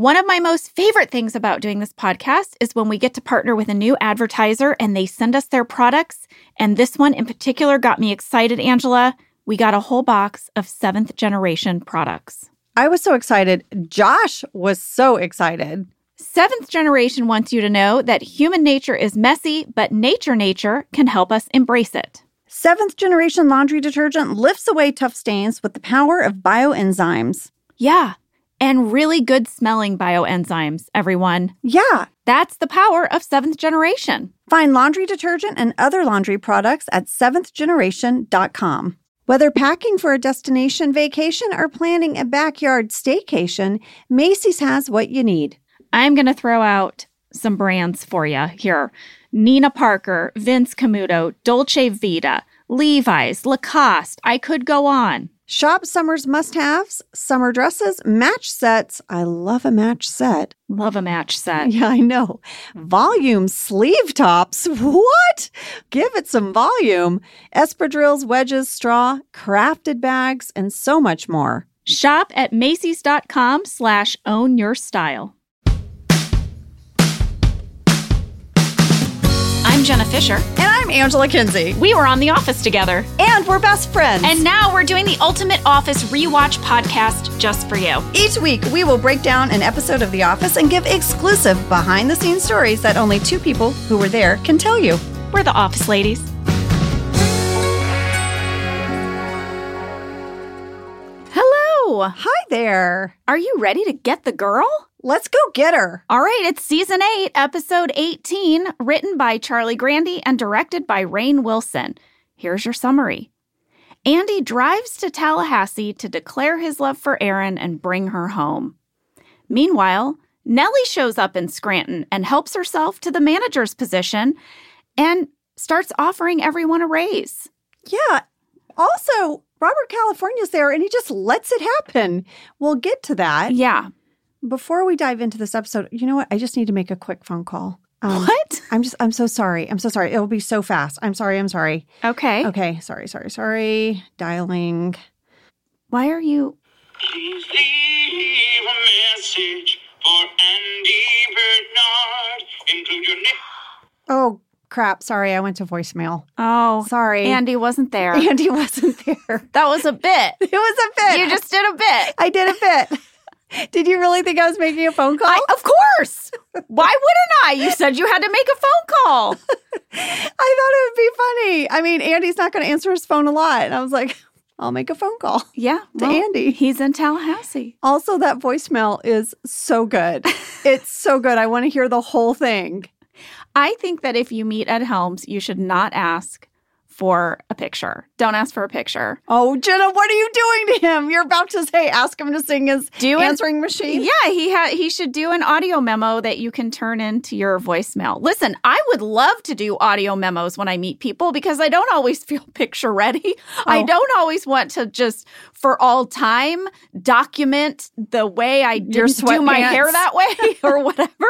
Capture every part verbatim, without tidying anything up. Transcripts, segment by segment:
One of my most favorite things about doing this podcast is when we get to partner with a new advertiser and they send us their products. And this one in particular got me excited, Angela. We got a whole box of seventh generation products. I was so excited. Josh was so excited. Seventh Generation wants you to know that human nature is messy, but nature nature can help us embrace it. Seventh Generation laundry detergent lifts away tough stains with the power of bioenzymes. Yeah, and really good smelling bioenzymes, everyone. Yeah. That's the power of Seventh Generation. Find laundry detergent and other laundry products at seventh generation dot com. Whether packing for a destination vacation or planning a backyard staycation, Macy's has what you need. I'm going to throw out some brands for you here. Nina Parker, Vince Camuto, Dolce Vita, Levi's, Lacoste. I could go on. Shop summer's must-haves, summer dresses, match sets. I love a match set. Love a match set. Yeah, I know. Volume sleeve tops. What? Give it some volume. Espadrilles, wedges, straw, crafted bags, and so much more. Shop at Macy's.com slash own your style. I'm Jenna Fisher. And I'm Angela Kinsey. We were on The Office together. And we're best friends. And now we're doing the Ultimate Office Rewatch podcast just for you. Each week, we will break down an episode of The Office and give exclusive behind-the-scenes stories that only two people who were there can tell you. We're the Office ladies. Hello. Hi there. Are you ready to get the girl? Let's go get her. All right, it's season eight, episode eighteen, written by Charlie Grandy and directed by Rainn Wilson. Here's your summary. Andy drives to Tallahassee to declare his love for Erin and bring her home. Meanwhile, Nellie shows up in Scranton and helps herself to the manager's position and starts offering everyone a raise. Yeah. Also, Robert California's there and he just lets it happen. We'll get to that. Yeah. Before we dive into this episode, you know what? I just need to make a quick phone call. Um, what? I'm just, I'm so sorry. I'm so sorry. It'll be so fast. I'm sorry. I'm sorry. Okay. Okay. Sorry, sorry, sorry. Dialing. Why are you... Please leave a message for Andy Bernard. Include your name. Oh, crap. Sorry. I went to voicemail. Oh. Sorry. Andy wasn't there. Andy wasn't there. That was a bit. It was a bit. You just did a bit. I did a bit. Did you really think I was making a phone call? I, of course. Why wouldn't I? You said you had to make a phone call. I thought it would be funny. I mean, Andy's not going to answer his phone a lot. And I was like, I'll make a phone call. Yeah. To well, Andy. He's in Tallahassee. Also, that voicemail is so good. It's so good. I want to hear the whole thing. I think that if you meet Ed Helms, you should not ask for a picture. Don't ask for a picture. Oh, Jenna, what are you doing to him? You're about to say, ask him to sing his do answering an, machine? Yeah, he ha- he should do an audio memo that you can turn into your voicemail. Listen, I would love to do audio memos when I meet people because I don't always feel picture ready. Oh. I don't always want to just, for all time, document the way I didn't do my hair that way or whatever.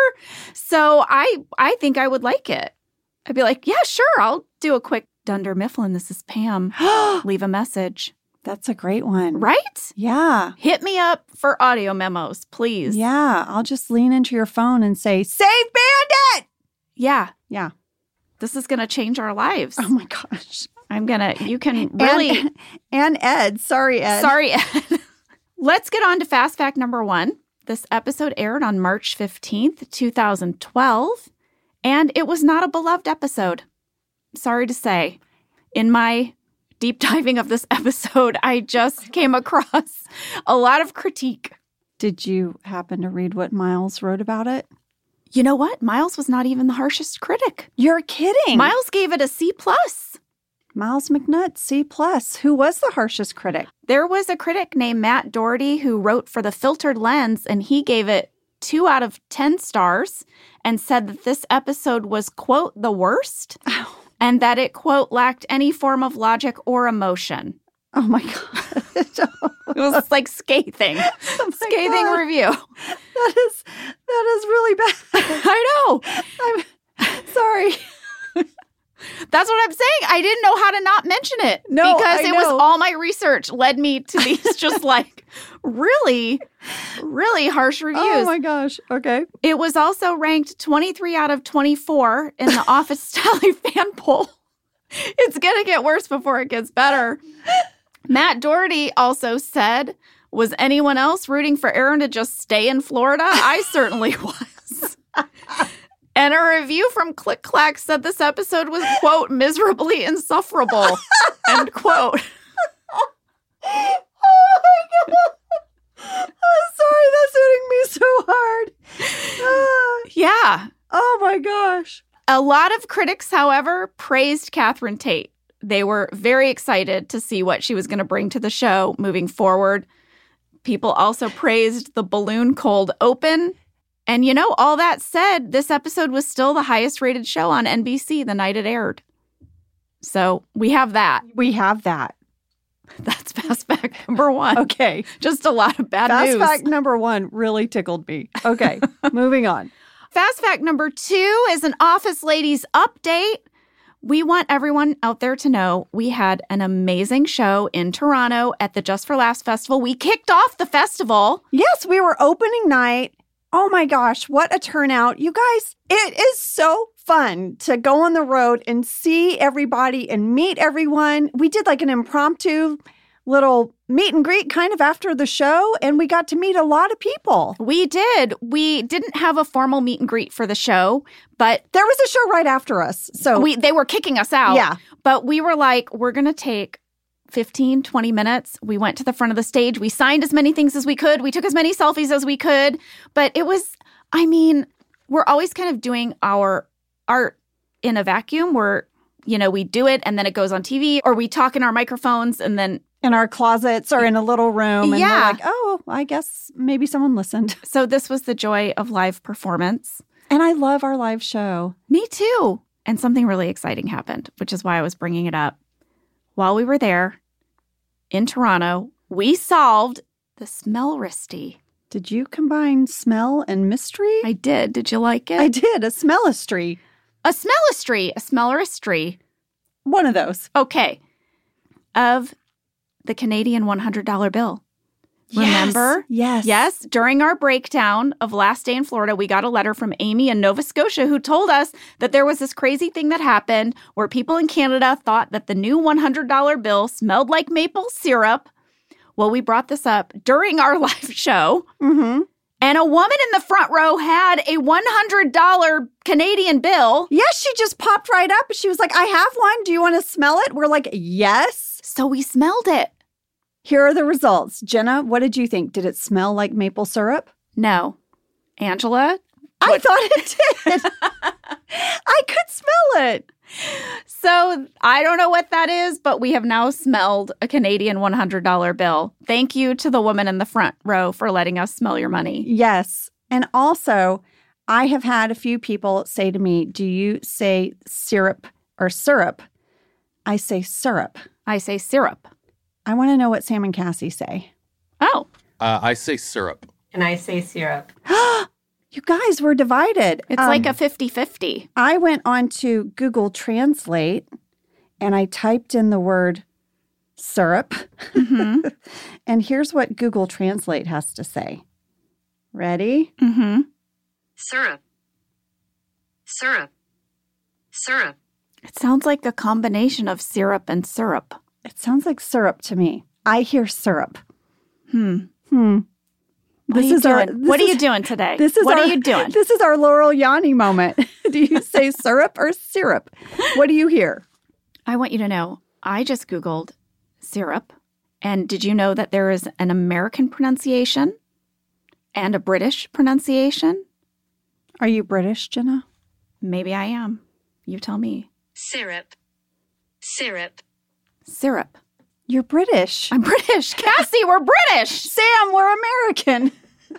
So I, I think I would like it. I'd be like, yeah, sure, I'll do a quick Dunder Mifflin, this is Pam. Leave a message. That's a great one. Right? Yeah. Hit me up for audio memos, please. Yeah. I'll just lean into your phone and say, save Bandit! Yeah. Yeah. This is going to change our lives. Oh, my gosh. I'm going to, you can really. And, and Ed. Sorry, Ed. Sorry, Ed. Let's get on to fast fact number one. This episode aired on March fifteenth, twenty twelve, and it was not a beloved episode. Sorry to say, in my deep diving of this episode, I just came across a lot of critique. Did you happen to read what Miles wrote about it? You know what? Miles was not even the harshest critic. You're kidding. Miles gave it a C plus. Miles McNutt, C plus. Who was the harshest critic? There was a critic named Matt Doherty who wrote for The Filtered Lens, and he gave it two out of ten stars and said that this episode was, quote, the worst. Oh. And that it, quote, lacked any form of logic or emotion. Oh, my God. It was like scathing. Oh scathing God. Review. That is, that is really bad. I know. I'm sorry. That's what I'm saying. I didn't know how to not mention it. No, Because I it know. was all my research led me to these just like really, really harsh reviews. Oh my gosh. Okay. It was also ranked twenty-three out of twenty-four in the Office Style fan poll. It's going to get worse before it gets better. Matt Doherty also said, was anyone else rooting for Aaron to just stay in Florida? I certainly was. And a review from Click Clack said this episode was, quote, miserably insufferable, end quote. Oh my God. Oh, sorry, that's hitting me so hard. Ah. Yeah. Oh my gosh. A lot of critics, however, praised Catherine Tate. They were very excited to see what she was going to bring to the show moving forward. People also praised the balloon cold open. And, you know, all that said, this episode was still the highest rated show on N B C the night it aired. So we have that. We have that. That's fast fact number one. Okay. Just a lot of bad Fast news. fact number one really tickled me. Okay. Moving on. Fast fact number two is an Office Ladies update. We want everyone out there to know we had an amazing show in Toronto at the Just for Laughs Festival. We kicked off the festival. Yes, we were opening night. Oh my gosh, what a turnout. You guys, it is so fun to go on the road and see everybody and meet everyone. We did like an impromptu little meet and greet kind of after the show, and we got to meet a lot of people. We did. We didn't have a formal meet and greet for the show, but there was a show right after us. So we they were kicking us out. Yeah. But we were like, we're going to take fifteen, twenty minutes. We went to the front of the stage. We signed as many things as we could. We took as many selfies as we could. But it was, I mean, we're always kind of doing our art in a vacuum where, you know, we do it and then it goes on T V, or we talk in our microphones and then in our closets or in a little room. And yeah. we're like, oh, I guess maybe someone listened. So this was the joy of live performance. And I love our live show. Me too. And something really exciting happened, which is why I was bringing it up. While we were there in Toronto, we solved the smellristy. Did you combine smell and mystery? I did. Did you like it? I did. A smellistry. A smellistry. A smellistry. One of those. Okay. Of the Canadian one hundred dollar bill. Remember? Yes. Yes. During our breakdown of Last Day in Florida, we got a letter from Amy in Nova Scotia who told us that there was this crazy thing that happened where people in Canada thought that the new one hundred dollar bill smelled like maple syrup. Well, we brought this up during our live show. Mm-hmm. And a woman in the front row had a one hundred dollar Canadian bill. Yes, she just popped right up. She was like, I have one. Do you want to smell it? We're like, yes. So we smelled it. Here are the results. Jenna, what did you think? Did it smell like maple syrup? No. Angela? I what? thought it did. I could smell it. So I don't know what that is, but we have now smelled a Canadian one hundred dollar bill. Thank you to the woman in the front row for letting us smell your money. Yes. And also, I have had a few people say to me, do you say syrup or syrup? I say syrup. I say syrup. I want to know what Sam and Cassie say. Oh. Uh, I say syrup. And I say syrup. You guys were divided. It's um, like a fifty-fifty. I went on to Google Translate and I typed in the word syrup. Mm-hmm. And here's what Google Translate has to say. Ready? Mm-hmm. Syrup. Syrup. Syrup. It sounds like a combination of syrup and syrup. It sounds like syrup to me. I hear syrup. Hmm. Hmm. What this are you is doing? Our, this what are is, you doing today? This is what our, are you doing? This is our Laurel Yanni moment. Do you say syrup or syrup? What do you hear? I want you to know, I just Googled syrup. And did you know that there is an American pronunciation and a British pronunciation? Are you British, Jenna? Maybe I am. You tell me. Syrup. Syrup. Syrup. You're British. I'm British. Cassie, we're British. Sam, we're American.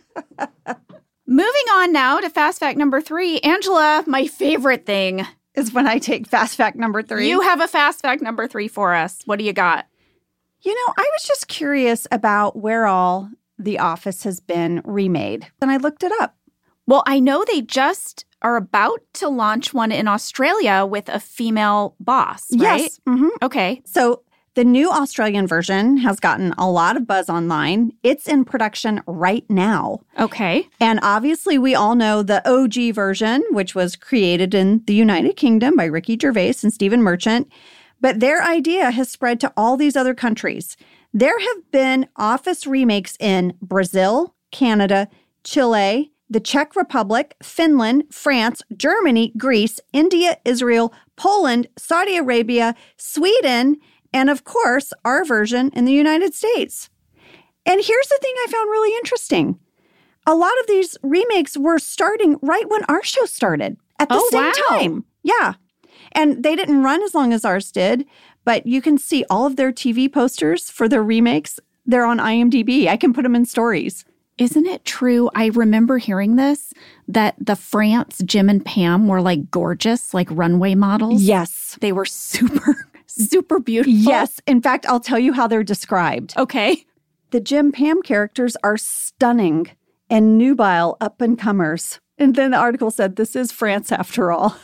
Moving on now to fast fact number three. Angela, my favorite thing is when I take fast fact number three. You have a fast fact number three for us. What do you got? You know, I was just curious about where all The Office has been remade. And I looked it up. Well, I know they just are about to launch one in Australia with a female boss, right? Yes. Mm-hmm. Okay. So The new Australian version has gotten a lot of buzz online. It's in production right now. Okay. And obviously, we all know the O G version, which was created in the United Kingdom by Ricky Gervais and Stephen Merchant. But their idea has spread to all these other countries. There have been Office remakes in Brazil, Canada, Chile, the Czech Republic, Finland, France, Germany, Greece, India, Israel, Poland, Saudi Arabia, Sweden, and of course, our version in the United States. And here's the thing I found really interesting. A lot of these remakes were starting right when our show started at the oh, same wow. time. Yeah. And they didn't run as long as ours did, but you can see all of their T V posters for their remakes. They're on I M D B. I can put them in stories. Isn't it true? I remember hearing this, that the France Jim and Pam were like gorgeous, like runway models. Yes. They were super, super beautiful. Yes. In fact, I'll tell you how they're described. Okay. The Jim Pam characters are stunning and nubile up-and-comers. And then the article said, this is France after all.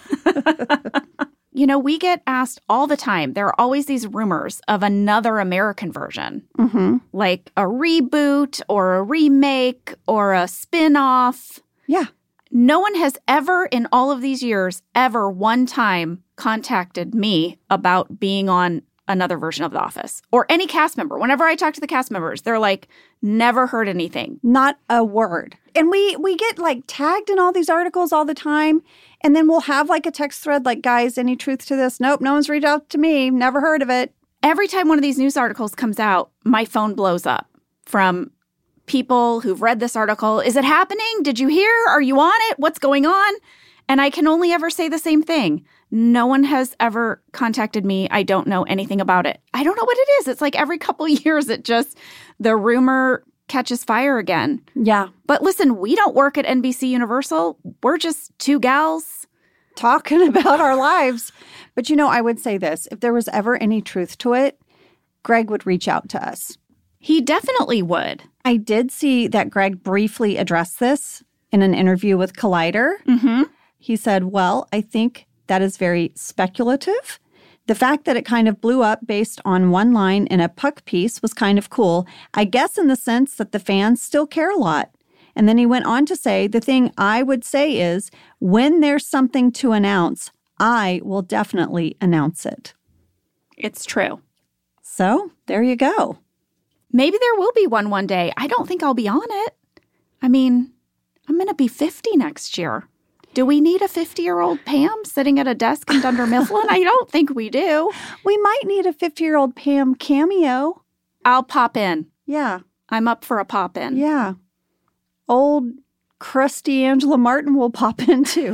You know, we get asked all the time. There are always these rumors of another American version, Mm-hmm. like a reboot or a remake or a spin-off. Yeah. No one has ever in all of these years, ever one time contacted me about being on another version of The Office or any cast member. Whenever I talk to the cast members, they're like, never heard anything. Not a word. And we we get like tagged in all these articles all the time. And then we'll have like a text thread like, guys, any truth to this? Nope, no one's reached out to me. Never heard of it. Every time one of these news articles comes out, my phone blows up from people who've read this article. Is it happening? Did you hear? Are you on it? What's going on? And I can only ever say the same thing. No one has ever contacted me. I don't know anything about it. I don't know what it is. It's like every couple of years, it just, the rumor catches fire again. Yeah. But listen, we don't work at N B C Universal. We're just two gals. Talking about our lives. But you know, I would say this. If there was ever any truth to it, Greg would reach out to us. He definitely would. I did see that Greg briefly addressed this in an interview with Collider. Mm-hmm. He said, well, I think that is very speculative. The fact that it kind of blew up based on one line in a Puck piece was kind of cool. I guess in the sense that the fans still care a lot. And then he went on to say, the thing I would say is, when there's something to announce, I will definitely announce it. It's true. So there you go. Maybe there will be one one day. I don't think I'll be on it. I mean, I'm going to be fifty next year. Do we need a fifty-year-old Pam sitting at a desk in Dunder Mifflin? I don't think we do. We might need a fifty-year-old Pam cameo. I'll pop in. Yeah. I'm up for a pop in. Yeah. Old, crusty Angela Martin will pop in too.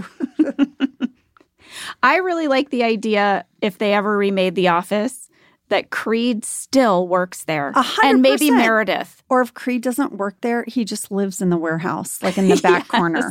I really like the idea, if they ever remade The Office, that Creed still works there. A hundred and maybe percent. Meredith. Or if Creed doesn't work there, he just lives in the warehouse, like in the back Yes. corner.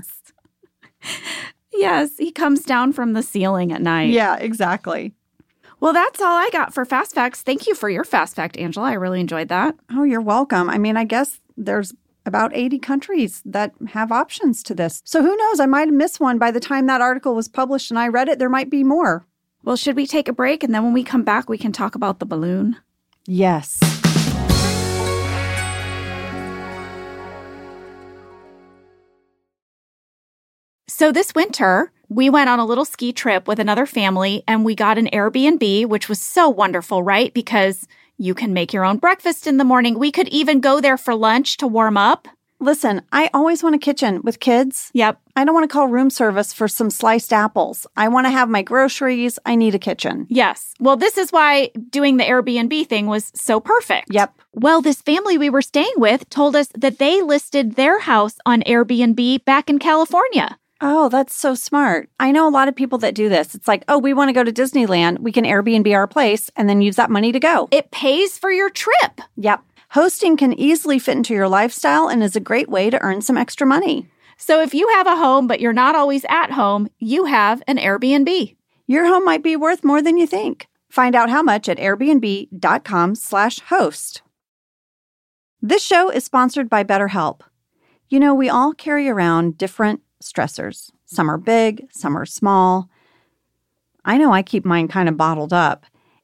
Yes, he comes down from the ceiling at night. Yeah, exactly. Well, that's all I got for Fast Facts. Thank you for your Fast Fact, Angela. I really enjoyed that. Oh, you're welcome. I mean, I guess there's about eighty countries that have options to this. So who knows? I might have missed one by the time that article was published and I read it. There might be more. Well, should we take a break? And then when we come back, we can talk about the balloon? Yes. So this winter, we went on a little ski trip with another family and we got an Airbnb, which was so wonderful, right? Because you can make your own breakfast in the morning. We could even go there for lunch to warm up. Listen, I always want a kitchen with kids. Yep. I don't want to call room service for some sliced apples. I want to have my groceries. I need a kitchen. Yes. Well, this is why doing the Airbnb thing was so perfect. Yep. Well, this family we were staying with told us that they listed their house on Airbnb back in California. Oh, that's so smart. I know a lot of people that do this. It's like, oh, we want to go to Disneyland. We can Airbnb our place and then use that money to go. It pays for your trip. Yep. Hosting can easily fit into your lifestyle and is a great way to earn some extra money. So if you have a home, but you're not always at home, you have an Airbnb. Your home might be worth more than you think. Find out how much at airbnb.com slash host. This show is sponsored by BetterHelp. You know, we all carry around different stressors. Some are big, some are small. I know I keep mine kind of bottled up.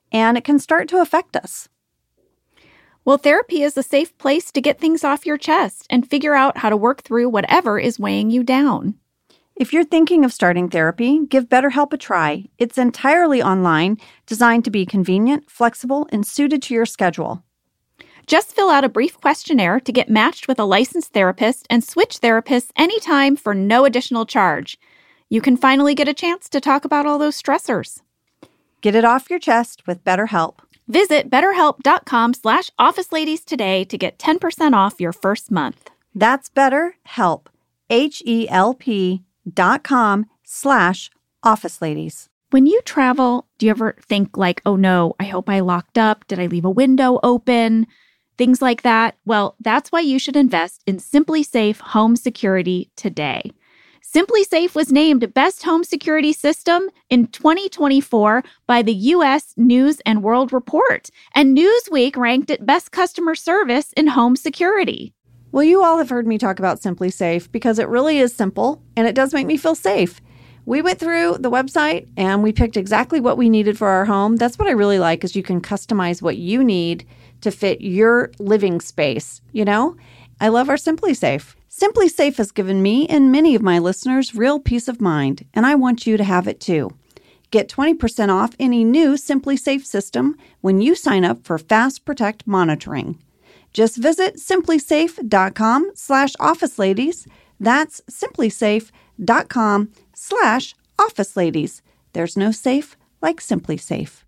and it can start to affect us. Well, therapy is a safe place to get things off your chest and figure out how to work through whatever is weighing you down. If you're thinking of starting therapy, give BetterHelp a try. It's entirely online, designed to be convenient, flexible, and suited to your schedule. Just fill out a brief questionnaire to get matched with a licensed therapist and switch therapists anytime for no additional charge. You can finally get a chance to talk about all those stressors. Get it off your chest with BetterHelp. Visit betterhelp.com slash office ladies today to get ten percent off your first month. That's BetterHelp, H-E-L-P dot com slash office ladies. When you travel, do you ever think like, oh no, I hope I locked up? Did I leave a window open? Things like that. Well, that's why you should invest in SimpliSafe Home Security today. SimpliSafe was named Best Home Security System in twenty twenty-four by the U S News and World Report, and Newsweek ranked it Best Customer Service in Home Security. Well, you all have heard me talk about SimpliSafe because it really is simple and it does make me feel safe. We went through the website and we picked exactly what we needed for our home. That's what I really like, is you can customize what you need to fit your living space, you know? I love our SimpliSafe. SimpliSafe has given me and many of my listeners real peace of mind, and I want you to have it too. Get twenty percent off any new SimpliSafe system when you sign up for Fast Protect monitoring. Just visit simplysafe.com slash office ladies. That's simplysafe.com slash office ladies. There's no safe like SimpliSafe.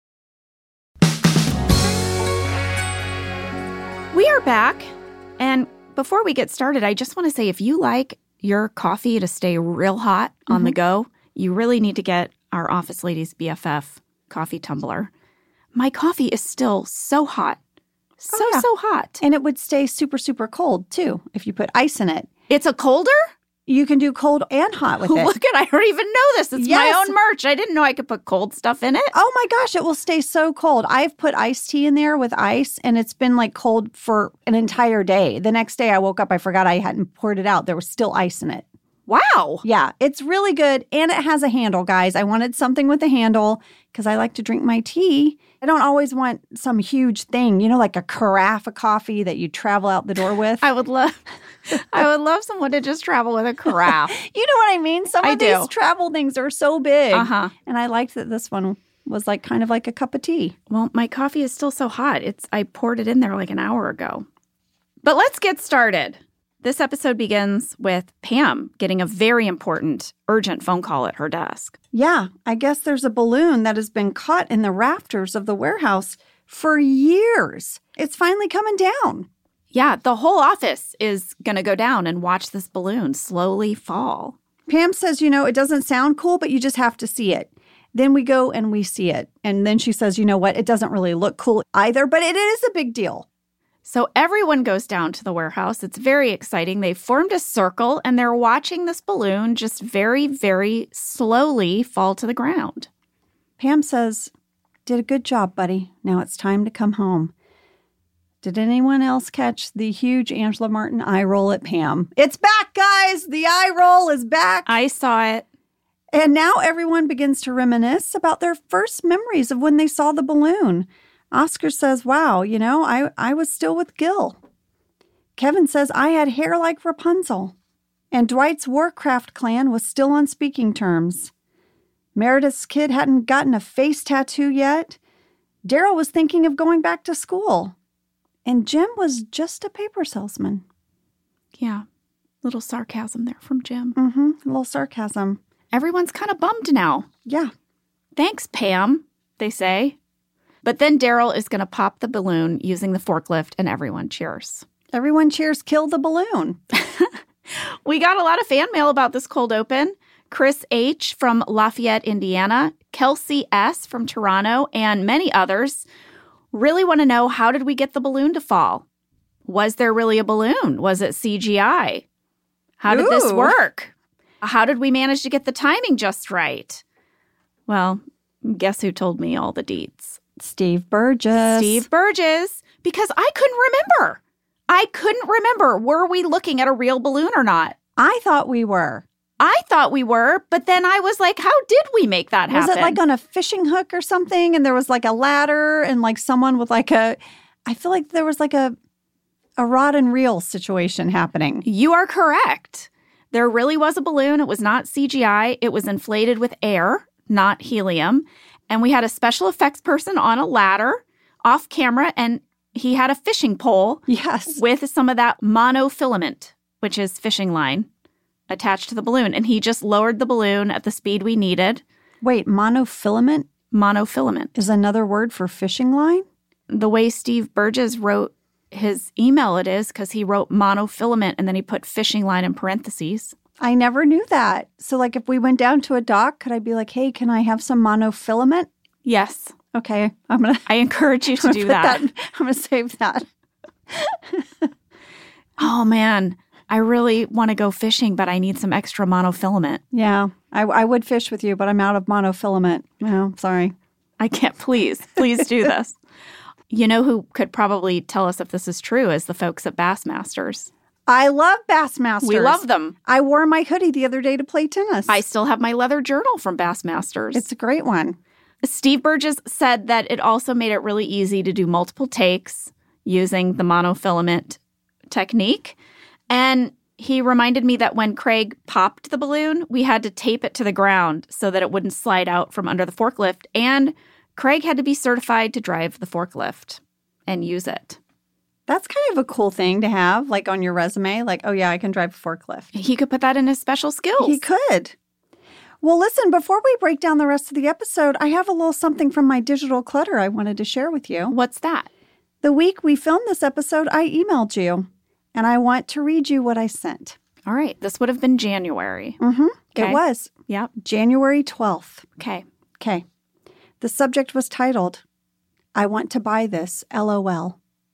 We are back, and before we get started, I just want to say if you like your coffee to stay real hot on mm-hmm. the go, you really need to get our Office Ladies B F F coffee tumbler. My coffee is still so hot. So, oh, yeah. so hot. And it would stay super, super cold, too, if you put ice in it. It's a colder? You can do cold and hot with it. Look at, I don't even know this. It's yes. my own merch. I didn't know I could put cold stuff in it. Oh my gosh, it will stay so cold. I've put iced tea in there with ice, and it's been like cold for an entire day. The next day I woke up, I forgot I hadn't poured it out. There was still ice in it. Wow. Yeah, it's really good. And it has a handle, guys. I wanted something with a handle because I like to drink my tea. I don't always want some huge thing, you know, like a carafe of coffee that you travel out the door with. I would love I would love someone to just travel with a carafe. You know what I mean? Some I of do. these travel things are so big. Uh-huh. And I liked that this one was like kind of like a cup of tea. Well, my coffee is still so hot. It's I poured it in there like an hour ago. But let's get started. This episode begins with Pam getting a very important, urgent phone call at her desk. Yeah, I guess there's a balloon that has been caught in the rafters of the warehouse for years. It's finally coming down. Yeah, the whole office is going to go down and watch this balloon slowly fall. Pam says, you know, it doesn't sound cool, but you just have to see it. Then we go and we see it. And then she says, you know what, it doesn't really look cool either, but it is a big deal. So everyone goes down to the warehouse. It's very exciting. They've formed a circle, and they're watching this balloon just very, very slowly fall to the ground. Pam says, did a good job, buddy. Now it's time to come home. Did anyone else catch the huge Angela Martin eye roll at Pam? It's back, guys! The eye roll is back! I saw it. And now everyone begins to reminisce about their first memories of when they saw the balloon. Oscar says, wow, you know, I, I was still with Gil. Kevin says, I had hair like Rapunzel. And Dwight's Warcraft clan was still on speaking terms. Meredith's kid hadn't gotten a face tattoo yet. Daryl was thinking of going back to school. And Jim was just a paper salesman. Yeah, little sarcasm there from Jim. Mm-hmm, a little sarcasm. Everyone's kind of bummed now. Yeah. Thanks, Pam, they say. But then Daryl is going to pop the balloon using the forklift, and everyone cheers. Everyone cheers, kill the balloon. We got a lot of fan mail about this cold open. Chris H. from Lafayette, Indiana, Kelsey S. from Toronto, and many others really want to know, how did we get the balloon to fall? Was there really a balloon? Was it C G I? How did Ooh. this work? How did we manage to get the timing just right? Well, guess who told me all the deets? Steve Burgess. Steve Burgess, because I couldn't remember. I couldn't remember. Were we looking at a real balloon or not? I thought we were. I thought we were, but then I was like, how did we make that happen? Was it like on a fishing hook or something? And there was like a ladder and like someone with like a, I feel like there was like a, a rod and reel situation happening. You are correct. There really was a balloon. It was not C G I. It was inflated with air, not helium. And we had a special effects person on a ladder off camera, and he had a fishing pole Yes. with some of that monofilament, which is fishing line, attached to the balloon. And he just lowered the balloon at the speed we needed. Wait, monofilament Monofilament. is another word for fishing line? The way Steve Burgess wrote his email, it is because he wrote monofilament and then he put fishing line in parentheses. I never knew that. So like if we went down to a dock, could I be like, hey, can I have some monofilament? Yes. Okay, I'm going to I encourage you to do that. I'm going to save that. Oh, man. I really want to go fishing, but I need some extra monofilament. Yeah, I, I would fish with you, but I'm out of monofilament. No, sorry. I can't. Please, please do this. You know who could probably tell us if this is true is the folks at Bassmasters. I love Bassmasters. We love them. I wore my hoodie the other day to play tennis. I still have my leather journal from Bassmasters. It's a great one. Steve Burgess said that it also made it really easy to do multiple takes using the monofilament technique. And he reminded me that when Craig popped the balloon, we had to tape it to the ground so that it wouldn't slide out from under the forklift. And Craig had to be certified to drive the forklift and use it. That's kind of a cool thing to have, like on your resume. Like, oh, yeah, I can drive a forklift. He could put that in his special skills. He could. Well, listen, before we break down the rest of the episode, I have a little something from my digital clutter I wanted to share with you. What's that? The week we filmed this episode, I emailed you, and I want to read you what I sent. All right. This would have been January. Mm-hmm. Okay. It was. Yep. January twelfth. Okay. Okay. The subject was titled, I want to buy this, LOL.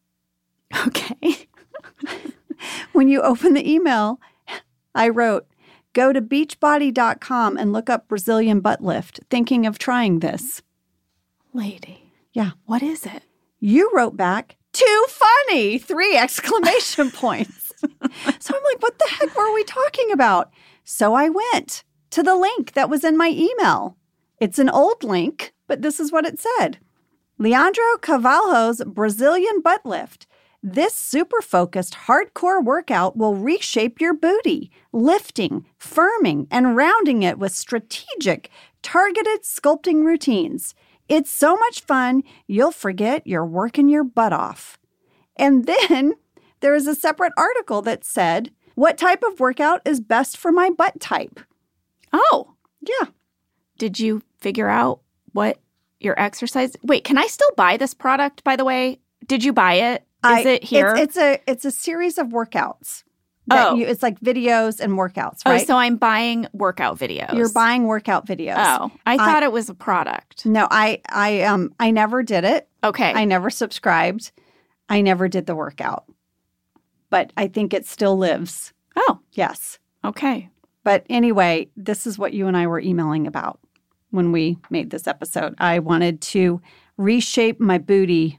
Okay. When you open the email, I wrote, go to beachbody dot com and look up Brazilian butt lift, thinking of trying this. Lady. Yeah. What is it? You wrote back, too funny, three exclamation points. So I'm like, what the heck were we talking about? So I went to the link that was in my email. It's an old link, but this is what it said. Leandro Carvalho's Brazilian butt lift. This super focused hardcore workout will reshape your booty, lifting, firming, and rounding it with strategic, targeted sculpting routines. It's so much fun, you'll forget you're working your butt off. And then there is a separate article that said, what type of workout is best for my butt type? Oh. Yeah. Did you figure out what your exercise? Wait, can I still buy this product, by the way? Did you buy it? Is I, it here? It's, it's a it's a series of workouts. That Oh. you, it's like videos and workouts, right? Oh, so I'm buying workout videos. You're buying workout videos. Oh, I thought it was a product. No, I I um I never did it. Okay. I never subscribed. I never did the workout. But I think it still lives. Oh, Yes. okay. But anyway, this is what you and I were emailing about when we made this episode. I wanted to reshape my booty.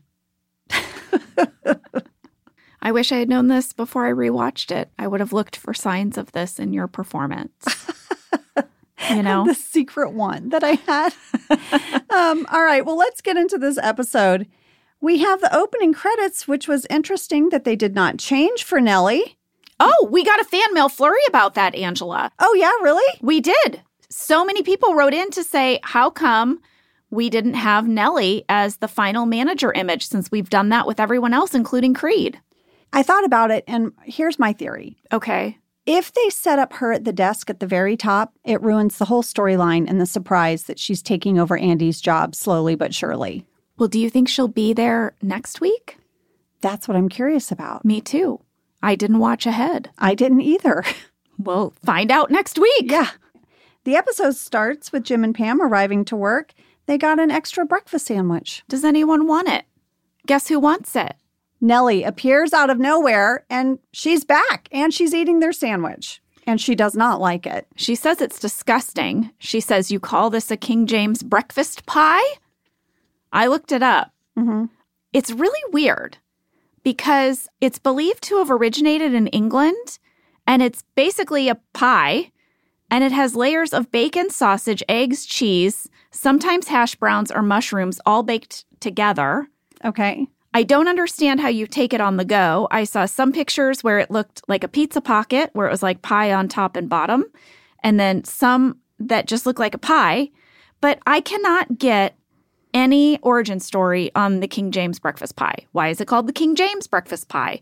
I wish I had known this before I rewatched it. I would have looked for signs of this in your performance. You know? The secret one that I had. um, all right. Well, let's get into this episode. We have the opening credits, which was interesting that they did not change for Nellie. Oh, we got a fan mail flurry about that, Angela. Oh, yeah, really? We did. So many people wrote in to say, how come we didn't have Nellie as the final manager image since we've done that with everyone else, including Creed? I thought about it, and here's my theory. Okay. If they set up her at the desk at the very top, it ruins the whole storyline and the surprise that she's taking over Andy's job slowly but surely. Well, do you think she'll be there next week? That's what I'm curious about. Me too. I didn't watch ahead. I didn't either. We'll find out next week. Yeah. The episode starts with Jim and Pam arriving to work. They got an extra breakfast sandwich. Does anyone want it? Guess who wants it? Nellie appears out of nowhere, and she's back, and she's eating their sandwich, and she does not like it. She says it's disgusting. She says, you call this a King James breakfast pie? I looked it up. Mm-hmm. It's really weird because it's believed to have originated in England, and it's basically a pie And it has layers of bacon, sausage, eggs, cheese, sometimes hash browns or mushrooms all baked together. Okay. I don't understand how you take it on the go. I saw some pictures where it looked like a pizza pocket, where it was like pie on top and bottom, and then some that just looked like a pie. But I cannot get any origin story on the King James breakfast pie. Why is it called the King James breakfast pie?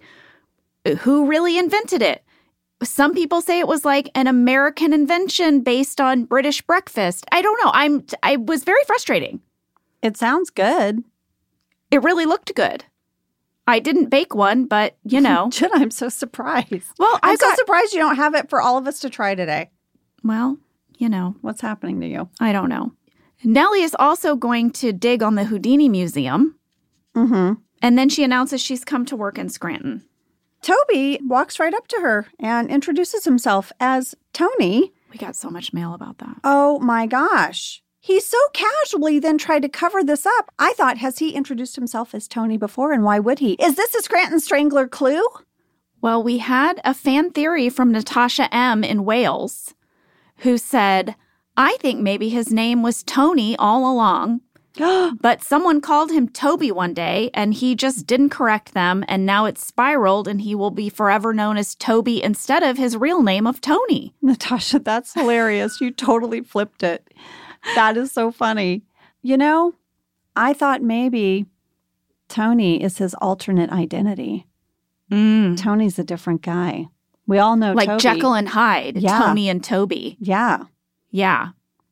Who really invented it? Some people say it was like an American invention based on British breakfast. I don't know. I'm. I was very frustrating. It sounds good. It really looked good. I didn't bake one, but, you know. Jen, I'm so surprised. Well, I'm I got, so surprised you don't have it for all of us to try today. Well, you know. What's happening to you? I don't know. Nellie is also going to dig on the Houdini Museum. Mm-hmm. And then she announces she's come to work in Scranton. Toby walks right up to her and introduces himself as Tony. We got so much mail about that. Oh, my gosh. He so casually then tried to cover this up. I thought, has he introduced himself as Tony before, and why would he? Is this a Scranton Strangler clue? Well, we had a fan theory from Natasha M. in Wales who said, I think maybe his name was Tony all along, but someone called him Toby one day, and he just didn't correct them, and now it's spiraled, and he will be forever known as Toby instead of his real name of Tony. Natasha, that's hilarious. You totally flipped it. That is so funny. You know, I thought maybe Tony is his alternate identity. Mm. Tony's a different guy. We all know like Toby. Jekyll and Hyde, Yeah. Tony and Toby. Yeah. Yeah.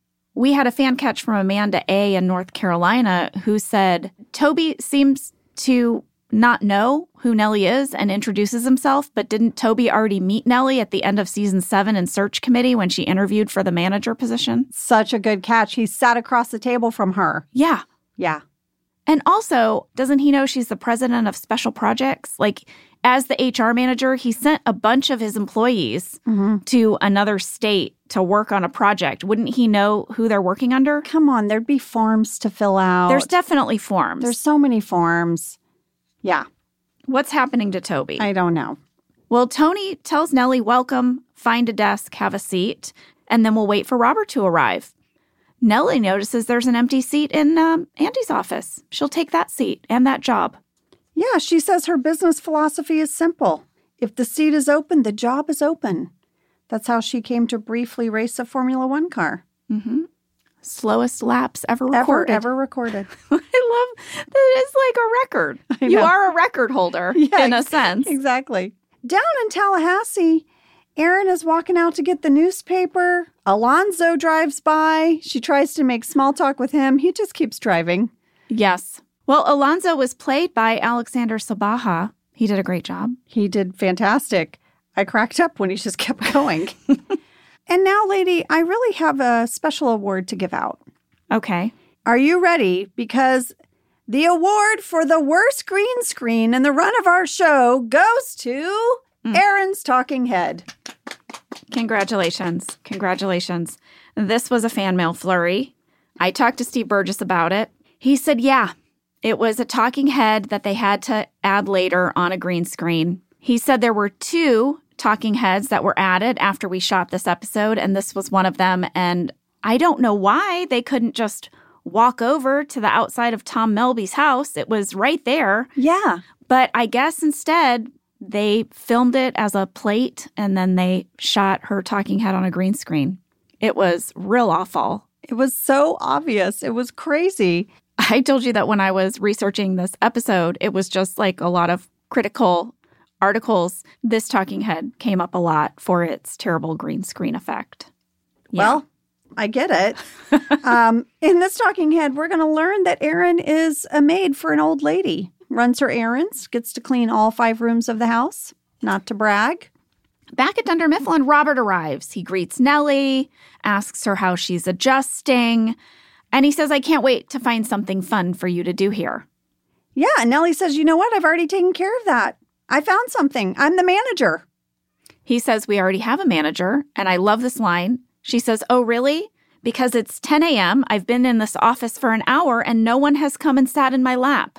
We had a fan catch from Amanda A. in North Carolina who said, Toby seems to not know who Nellie is and introduces himself, but didn't Toby already meet Nellie at the end of season seven in Search Committee when she interviewed for the manager position? Such a good catch. He sat across the table from her. Yeah. Yeah. And also, doesn't he know she's the president of special projects? Like, as the H R manager, he sent a bunch of his employees Mm-hmm. to another state to work on a project. Wouldn't he know who they're working under? Come on, there'd be forms to fill out. There's definitely forms. There's so many forms. Yeah. What's happening to Toby? I don't know. Well, Tony tells Nellie, welcome, find a desk, have a seat, and then we'll wait for Robert to arrive. Nellie notices there's an empty seat in um, Andy's office. She'll take that seat and that job. Yeah, she says her business philosophy is simple. If the seat is open, the job is open. That's how she came to briefly race a Formula One car. Mm-hmm. Slowest laps ever Ever, recorded. ever recorded. I love that. It's like a record. I You know. are a record holder Yeah, in a ex- sense. Exactly. Down in Tallahassee, Erin is walking out to get the newspaper. Alonzo drives by. She tries to make small talk with him. He just keeps driving. Yes. Well, Alonzo was played by Alexander Sabaha. He did a great job. He did fantastic. I cracked up when he just kept going. And now, lady, I really have a special award to give out. Okay. Are you ready? Because the award for the worst green screen in the run of our show goes to mm. Erin's Talking Head. Congratulations. Congratulations. This was a fan mail flurry. I talked to Steve Burgess about it. He said, yeah, it was a talking head that they had to add later on a green screen. He said there were two talking heads that were added after we shot this episode, and this was one of them. And I don't know why they couldn't just walk over to the outside of Tom Melby's house. It was right there. Yeah. But I guess instead they filmed it as a plate and then they shot her talking head on a green screen. It was real awful. It was so obvious. It was crazy. I told you that when I was researching this episode, it was just like a lot of critical articles. This talking head came up a lot for its terrible green screen effect. Yeah. Well, I get it. um, in this talking head, we're going to learn that Erin is a maid for an old lady. Runs her errands, gets to clean all five rooms of the house. Not to brag. Back at Dunder Mifflin, Robert arrives. He greets Nellie, asks her how she's adjusting, and he says, I can't wait to find something fun for you to do here. Yeah, and Nellie says, you know what? I've already taken care of that. I found something. I'm the manager. He says, we already have a manager, and I love this line. She says, oh, really? Because it's ten a.m., I've been in this office for an hour, and no one has come and sat in my lap.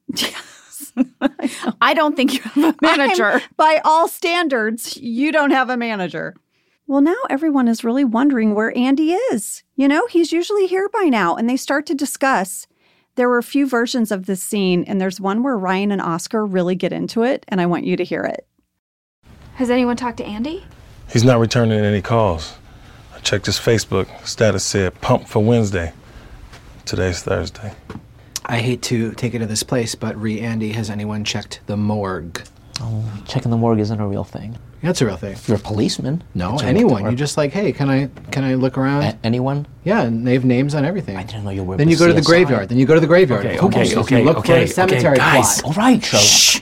Yes. I don't think you have a manager. I'm, by all standards, you don't have a manager. Well, now everyone is really wondering where Andy is. You know, he's usually here by now, and they start to discuss. There were a few versions of this scene, and there's one where Ryan and Oscar really get into it, and I want you to hear it. Has anyone talked to Andy? He's not returning any calls. I checked his Facebook. Status said pump for Wednesday. Today's Thursday. I hate to take it to this place, but re Andy, has anyone checked the morgue? Oh, checking the morgue isn't a real thing. That's a real thing. You're a policeman. No, anyone. You're just like, hey, can I can I look around? A- anyone? Yeah, and they have names on everything. I didn't know you were. Then you go to the graveyard. Then you go to the graveyard. Okay, Who okay, knows? okay, You look okay, for a cemetery okay, guys. plot. All right, Sherlock. Shh.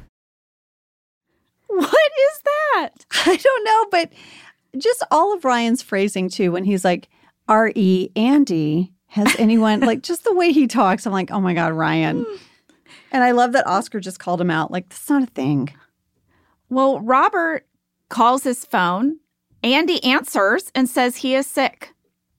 What is that? I don't know, but just all of Ryan's phrasing, too, when he's like, R E Andy, has anyone, like, just the way he talks, I'm like, oh, my God, Ryan. And I love that Oscar just called him out. Like, that's not a thing. Well, Robert calls his phone. Andy answers and says he is sick.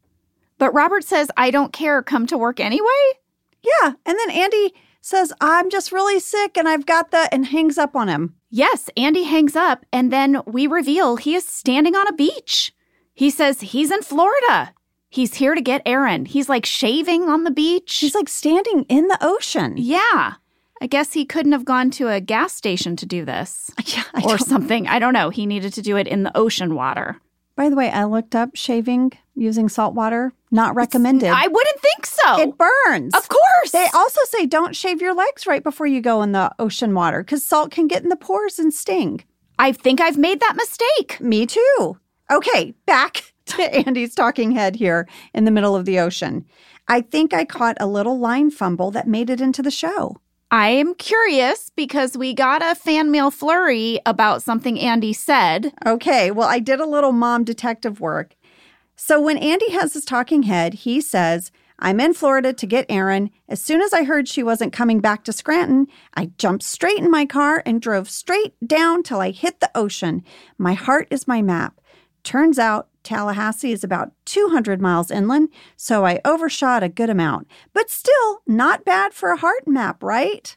But Robert says, I don't care. Come to work anyway? Yeah. And then Andy says, I'm just really sick and I've got the, and hangs up on him. Yes, Andy hangs up, and then we reveal he is standing on a beach. He says he's in Florida. He's here to get Erin. He's like shaving on the beach. He's like standing in the ocean. Yeah. I guess he couldn't have gone to a gas station to do this. Yeah, I or don't- something. I don't know. He needed to do it in the ocean water. By the way, I looked up shaving using salt water. Not recommended. I wouldn't think so. It burns. Of course. They also say don't shave your legs right before you go in the ocean water because salt can get in the pores and sting. I think I've made that mistake. Me too. Okay, back to Andy's talking head here in the middle of the ocean. I think I caught a little line fumble that made it into the show. I am curious because we got a fan mail flurry about something Andy said. Okay, well, I did a little mom detective work. So when Andy has his talking head, he says, I'm in Florida to get Erin. As soon as I heard she wasn't coming back to Scranton, I jumped straight in my car and drove straight down till I hit the ocean. My heart is my map. Turns out Tallahassee is about two hundred miles inland, so I overshot a good amount. But still, not bad for a heart map, right?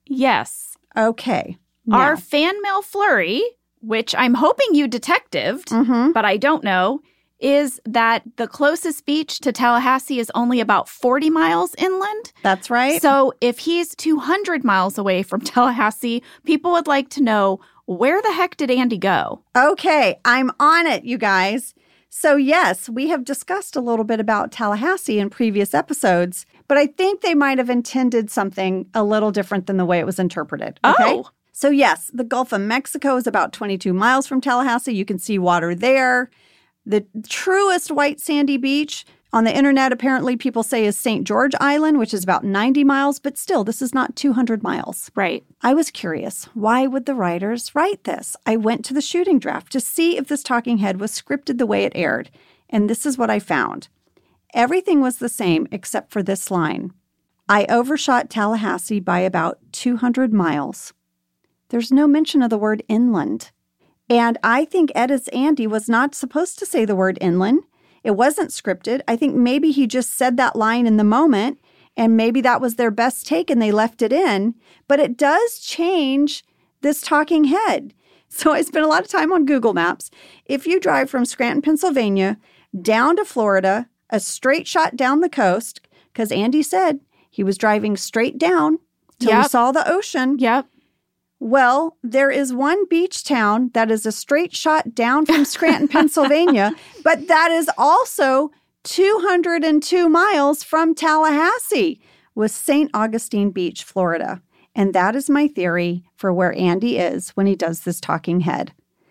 Yes. Okay. Our Now, fan mail flurry, which I'm hoping you detectived, Mhm. but I don't know, is that the closest beach to Tallahassee is only about forty miles inland. that's right. So if he's two hundred miles away from Tallahassee, people would like to know, where the heck did Andy go? Okay, I'm on it, you guys. So yes, we have discussed a little bit about Tallahassee in previous episodes, but I think they might have intended something a little different than the way it was interpreted. Okay? Oh. So yes, the Gulf of Mexico is about twenty-two miles from Tallahassee. You can see water there. The truest white sandy beach on the internet, apparently people say, is Saint George Island, which is about ninety miles, but still, this is not two hundred miles. Right. I was curious, why would the writers write this? I went to the shooting draft to see if this talking head was scripted the way it aired, and this is what I found. Everything was the same except for this line. I overshot Tallahassee by about two hundred miles. There's no mention of the word inland. And I think Edith's Andy was not supposed to say the word inland. It wasn't scripted. I think maybe he just said that line in the moment, and maybe that was their best take and they left it in. But it does change this talking head. So I spent a lot of time on Google Maps. If you drive from Scranton, Pennsylvania, down to Florida, a straight shot down the coast, because Andy said he was driving straight down till he Yep. saw the ocean. Yep. Well, there is one beach town that is a straight shot down from Scranton, Pennsylvania, but that is also two hundred two miles from Tallahassee, with Saint Augustine Beach, Florida. And that is my theory for where Andy is when he does this talking head.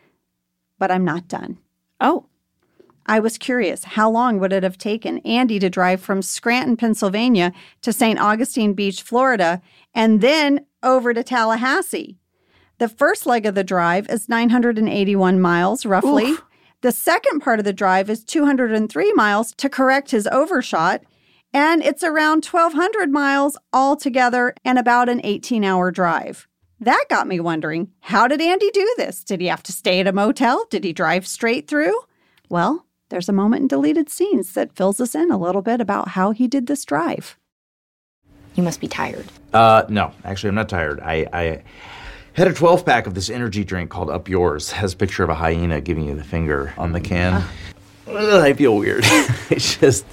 But I'm not done. Oh. I was curious, how long would it have taken Andy to drive from Scranton, Pennsylvania to Saint Augustine Beach, Florida, and then over to Tallahassee? The first leg of the drive is nine hundred eighty-one miles, roughly. Oof. The second part of the drive is two hundred three miles to correct his overshot, and it's around twelve hundred miles altogether and about an eighteen-hour drive. That got me wondering, how did Andy do this? Did he have to stay at a motel? Did he drive straight through? Well, there's a moment in deleted scenes that fills us in a little bit about how he did this drive. You must be tired. Uh, no, actually, I'm not tired. I, I, Had a twelve pack of this energy drink called Up Yours. Has a picture of a hyena giving you the finger on the can. Ugh, I feel weird. It's just...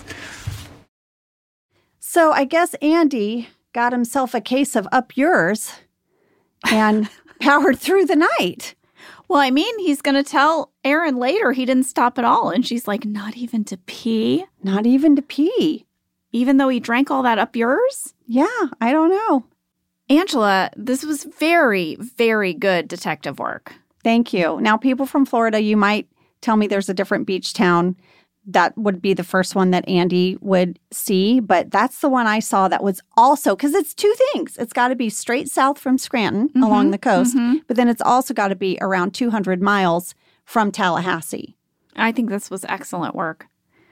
So I guess Andy got himself a case of Up Yours and powered through the night. Well, I mean, he's going to tell Erin later he didn't stop at all. And she's like, not even to pee? Not even to pee. Even though he drank all that Up Yours? Yeah, I don't know. Angela, this was very, very good detective work. Thank you. Now, people from Florida, you might tell me there's a different beach town. That would be the first one that Andy would see. But that's the one I saw that was also, because it's two things. It's got to be straight south from Scranton mm-hmm, along the coast, mm-hmm. but then it's also got to be around two hundred miles from Tallahassee. I think this was excellent work.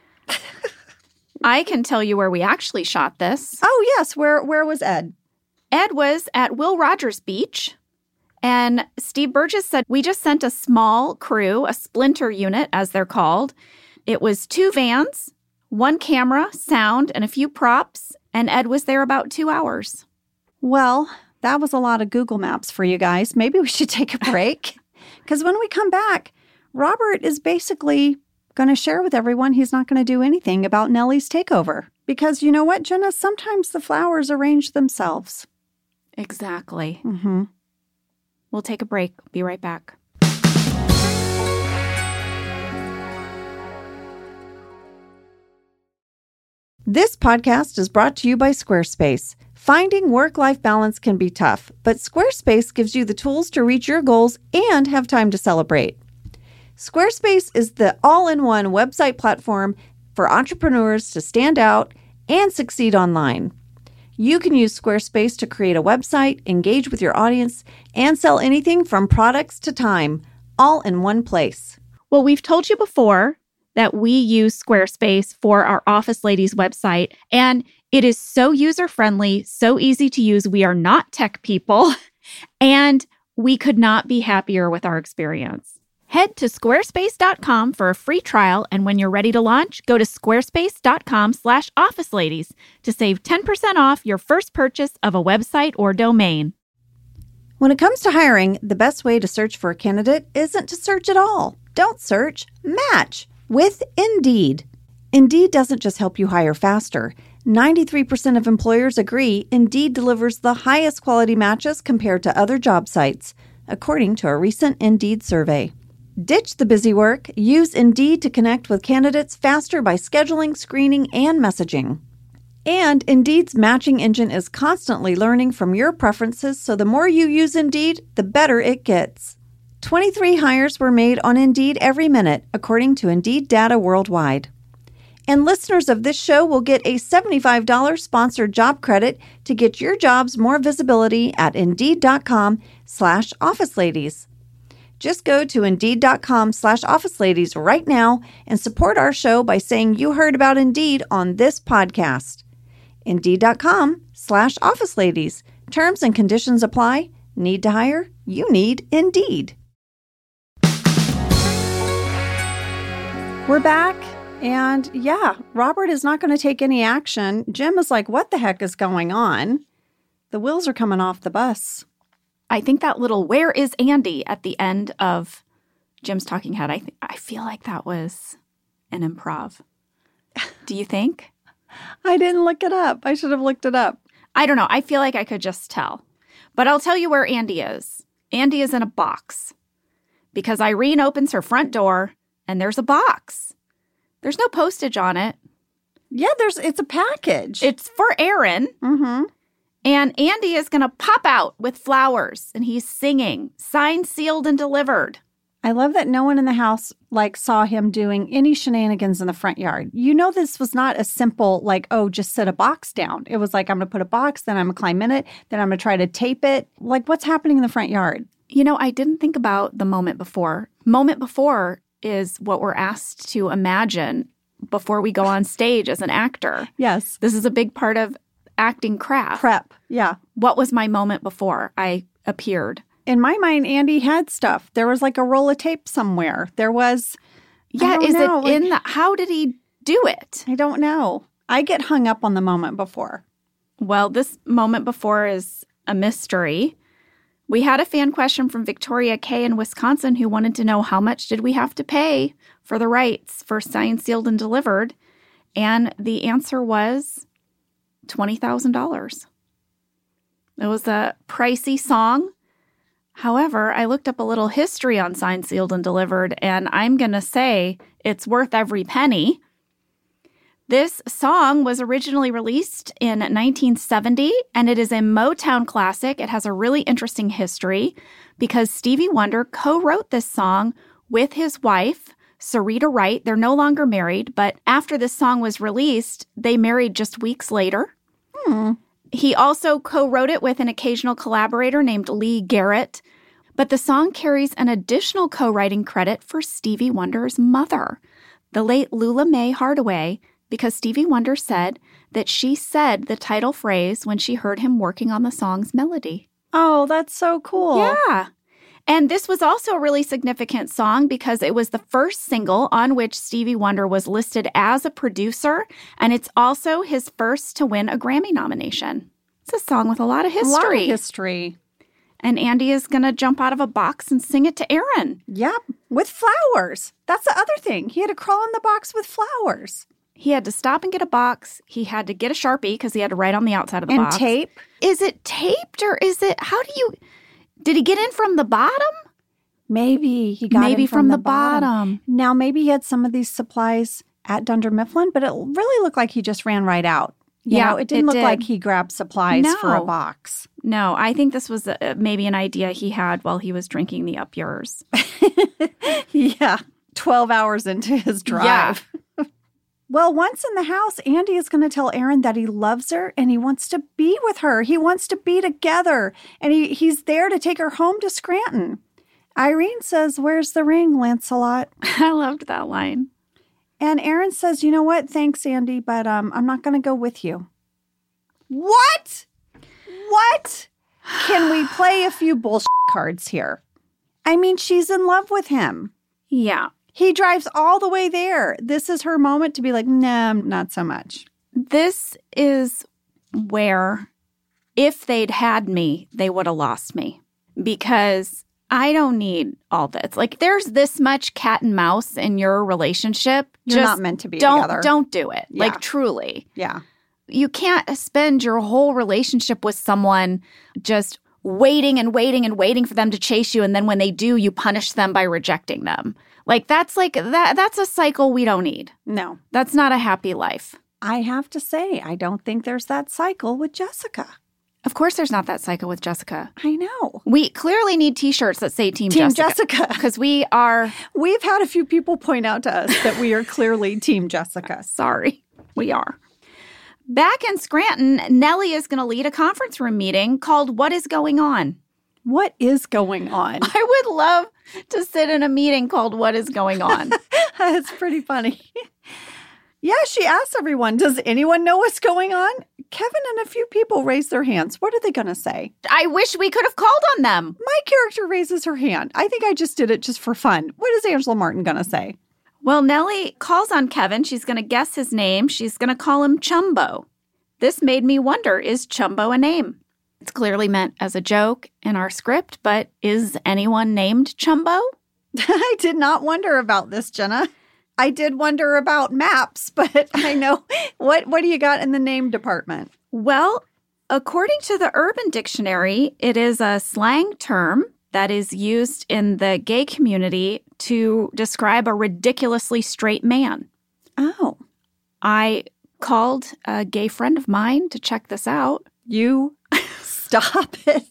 I can tell you where we actually shot this. Oh, yes. Where, where was Ed? Ed was at Will Rogers Beach. And Steve Burgess said, we just sent a small crew, a splinter unit, as they're called. It was two vans, one camera, sound, and a few props, and Ed was there about two hours. Well, that was a lot of Google Maps for you guys. Maybe we should take a break. Because when we come back, Robert is basically going to share with everyone he's not going to do anything about Nellie's takeover. Because you know what, Jenna? Sometimes the flowers arrange themselves. Exactly. Mm-hmm. We'll take a break. Be right back. This podcast is brought to you by Squarespace. Finding work-life balance can be tough, but Squarespace gives you the tools to reach your goals and have time to celebrate. Squarespace is the all-in-one website platform for entrepreneurs to stand out and succeed online. You can use Squarespace to create a website, engage with your audience, and sell anything from products to time, all in one place. Well, we've told you before that we use Squarespace for our Office Ladies website, and it is so user-friendly, so easy to use. We are not tech people, and we could not be happier with our experience. Head to squarespace dot com for a free trial, and when you're ready to launch, go to squarespace dot com slash office ladies to save ten percent off your first purchase of a website or domain. When it comes to hiring, the best way to search for a candidate isn't to search at all. Don't search, match with Indeed. Indeed doesn't just help you hire faster. ninety-three percent of employers agree Indeed delivers the highest quality matches compared to other job sites, according to a recent Indeed survey. Ditch the busy work. Use Indeed to connect with candidates faster by scheduling, screening, and messaging. And Indeed's matching engine is constantly learning from your preferences, so the more you use Indeed, the better it gets. twenty-three hires were made on Indeed every minute, according to Indeed data worldwide. And listeners of this show will get a seventy-five dollars sponsored job credit to get your jobs more visibility at Indeed.com slash Office Ladies. Just go to Indeed.com slash Office Ladies right now and support our show by saying you heard about Indeed on this podcast. Indeed.com slash Office Ladies. Terms and conditions apply. Need to hire? You need Indeed. We're back, and yeah, Robert is not going to take any action. Jim is like, what the heck is going on? The wheels are coming off the bus. I think that little "where is Andy" at the end of Jim's talking head, I th- I feel like that was an improv. Do you think? I didn't look it up. I should have looked it up. I don't know. I feel like I could just tell. But I'll tell you where Andy is. Andy is in a box because Irene opens her front door and there's a box. There's no postage on it. Yeah, there's. It's a package. It's for Erin. Mm-hmm. And Andy is going to pop out with flowers, and he's singing, signed, sealed, and delivered. I love that no one in the house, like, saw him doing any shenanigans in the front yard. You know, this was not a simple, like, oh, just set a box down. It was like, I'm going to put a box, then I'm going to climb in it, then I'm going to try to tape it. Like, what's happening in the front yard? You know, I didn't think about the moment before. Moment before is what we're asked to imagine before we go on stage as an actor. Yes. This is a big part of acting craft. Prep, yeah. What was my moment before I appeared? In my mind, Andy had stuff. There was like a roll of tape somewhere. There was, yeah, is know, it like, in the, how did he do it? I don't know. I get hung up on the moment before. Well, this moment before is a mystery. We had a fan question from Victoria K. in Wisconsin who wanted to know how much did we have to pay for the rights for Signed, Sealed, and Delivered. And the answer was twenty thousand dollars. It was a pricey song. However, I looked up a little history on Signed, Sealed, and Delivered, and I'm going to say it's worth every penny. This song was originally released in nineteen seventy, and it is a Motown classic. It has a really interesting history because Stevie Wonder co-wrote this song with his wife, Sarita Wright. They're no longer married, but after this song was released, they married just weeks later. Hmm. He also co-wrote it with an occasional collaborator named Lee Garrett, but the song carries an additional co-writing credit for Stevie Wonder's mother, the late Lula Mae Hardaway, because Stevie Wonder said that she said the title phrase when she heard him working on the song's melody. Oh, that's so cool. Yeah. And this was also a really significant song because it was the first single on which Stevie Wonder was listed as a producer, and it's also his first to win a Grammy nomination. It's a song with a lot of history. A lot of history. And Andy is going to jump out of a box and sing it to Aaron. Yep, with flowers. That's the other thing. He had to crawl in the box with flowers. He had to stop and get a box. He had to get a Sharpie because he had to write on the outside of the and box. And tape. Is it taped or is it, how do you, did he get in from the bottom? Maybe he got maybe in from, from the, the bottom. bottom. Now, maybe he had some of these supplies at Dunder Mifflin, but it really looked like he just ran right out. You yeah, know, it didn't it look did. like he grabbed supplies no. for a box. No, I think this was a, maybe an idea he had while he was drinking the Up Yours. Yeah, twelve hours into his drive. Yeah. Well, once in the house, Andy is going to tell Erin that he loves her and he wants to be with her. He wants to be together, and he, he's there to take her home to Scranton. Irene says, "Where's the ring, Lancelot?" I loved that line. And Erin says, "You know what? Thanks, Andy, but um, I'm not going to go with you." What? What? Can we play a few bullshit cards here? I mean, she's in love with him. Yeah. He drives all the way there. This is her moment to be like, nah, not so much. This is where, if they'd had me, they would have lost me. Because I don't need all this. Like, there's this much cat and mouse in your relationship. You're Just not meant to be don't, together. Don't do it. Yeah. Like, truly. Yeah. You can't spend your whole relationship with someone just waiting and waiting and waiting for them to chase you. And then when they do, you punish them by rejecting them. Like, that's like, that. that's a cycle we don't need. No. That's not a happy life. I have to say, I don't think there's that cycle with Jessica. Of course there's not that cycle with Jessica. I know. We clearly need T-shirts that say Team, Team Jessica. Jessica. Because we are... We've had a few people point out to us that we are clearly Team Jessica. Sorry, we are. Back in Scranton, Nellie is going to lead a conference room meeting called What is Going On? What is going on? I would love to sit in a meeting called What is Going On? That's pretty funny. Yeah, she asks everyone, does anyone know what's going on? Kevin and a few people raise their hands. What are they going to say? I wish we could have called on them. My character raises her hand. I think I just did it just for fun. What is Angela Martin going to say? Well, Nellie calls on Kevin. She's going to guess his name. She's going to call him Chumbo. This made me wonder, is Chumbo a name? It's clearly meant as a joke in our script, but is anyone named Chumbo? I did not wonder about this, Jenna. I did wonder about maps, but I know. What What do you got in the name department? Well, according to the Urban Dictionary, it is a slang term that is used in the gay community to describe a ridiculously straight man. Oh. I called a gay friend of mine to check this out. You stop it.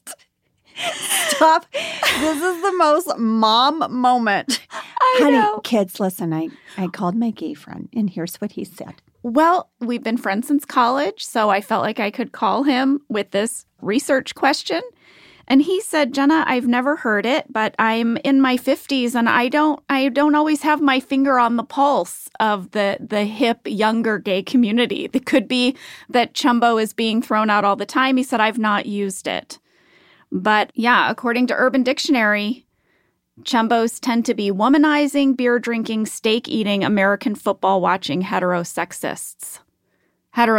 Stop. This is the most mom moment. I Honey, know. Kids, listen, I, I called my gay friend, and here's what he said. Well, we've been friends since college, so I felt like I could call him with this research question. And he said, Jenna, I've never heard it, but I'm in my fifties and I don't I don't always have my finger on the pulse of the, the hip, younger gay community. It could be that Chumbo is being thrown out all the time. He said, I've not used it. But yeah, according to Urban Dictionary, Chumbos tend to be womanizing, beer-drinking, steak-eating, American football-watching heterosexists.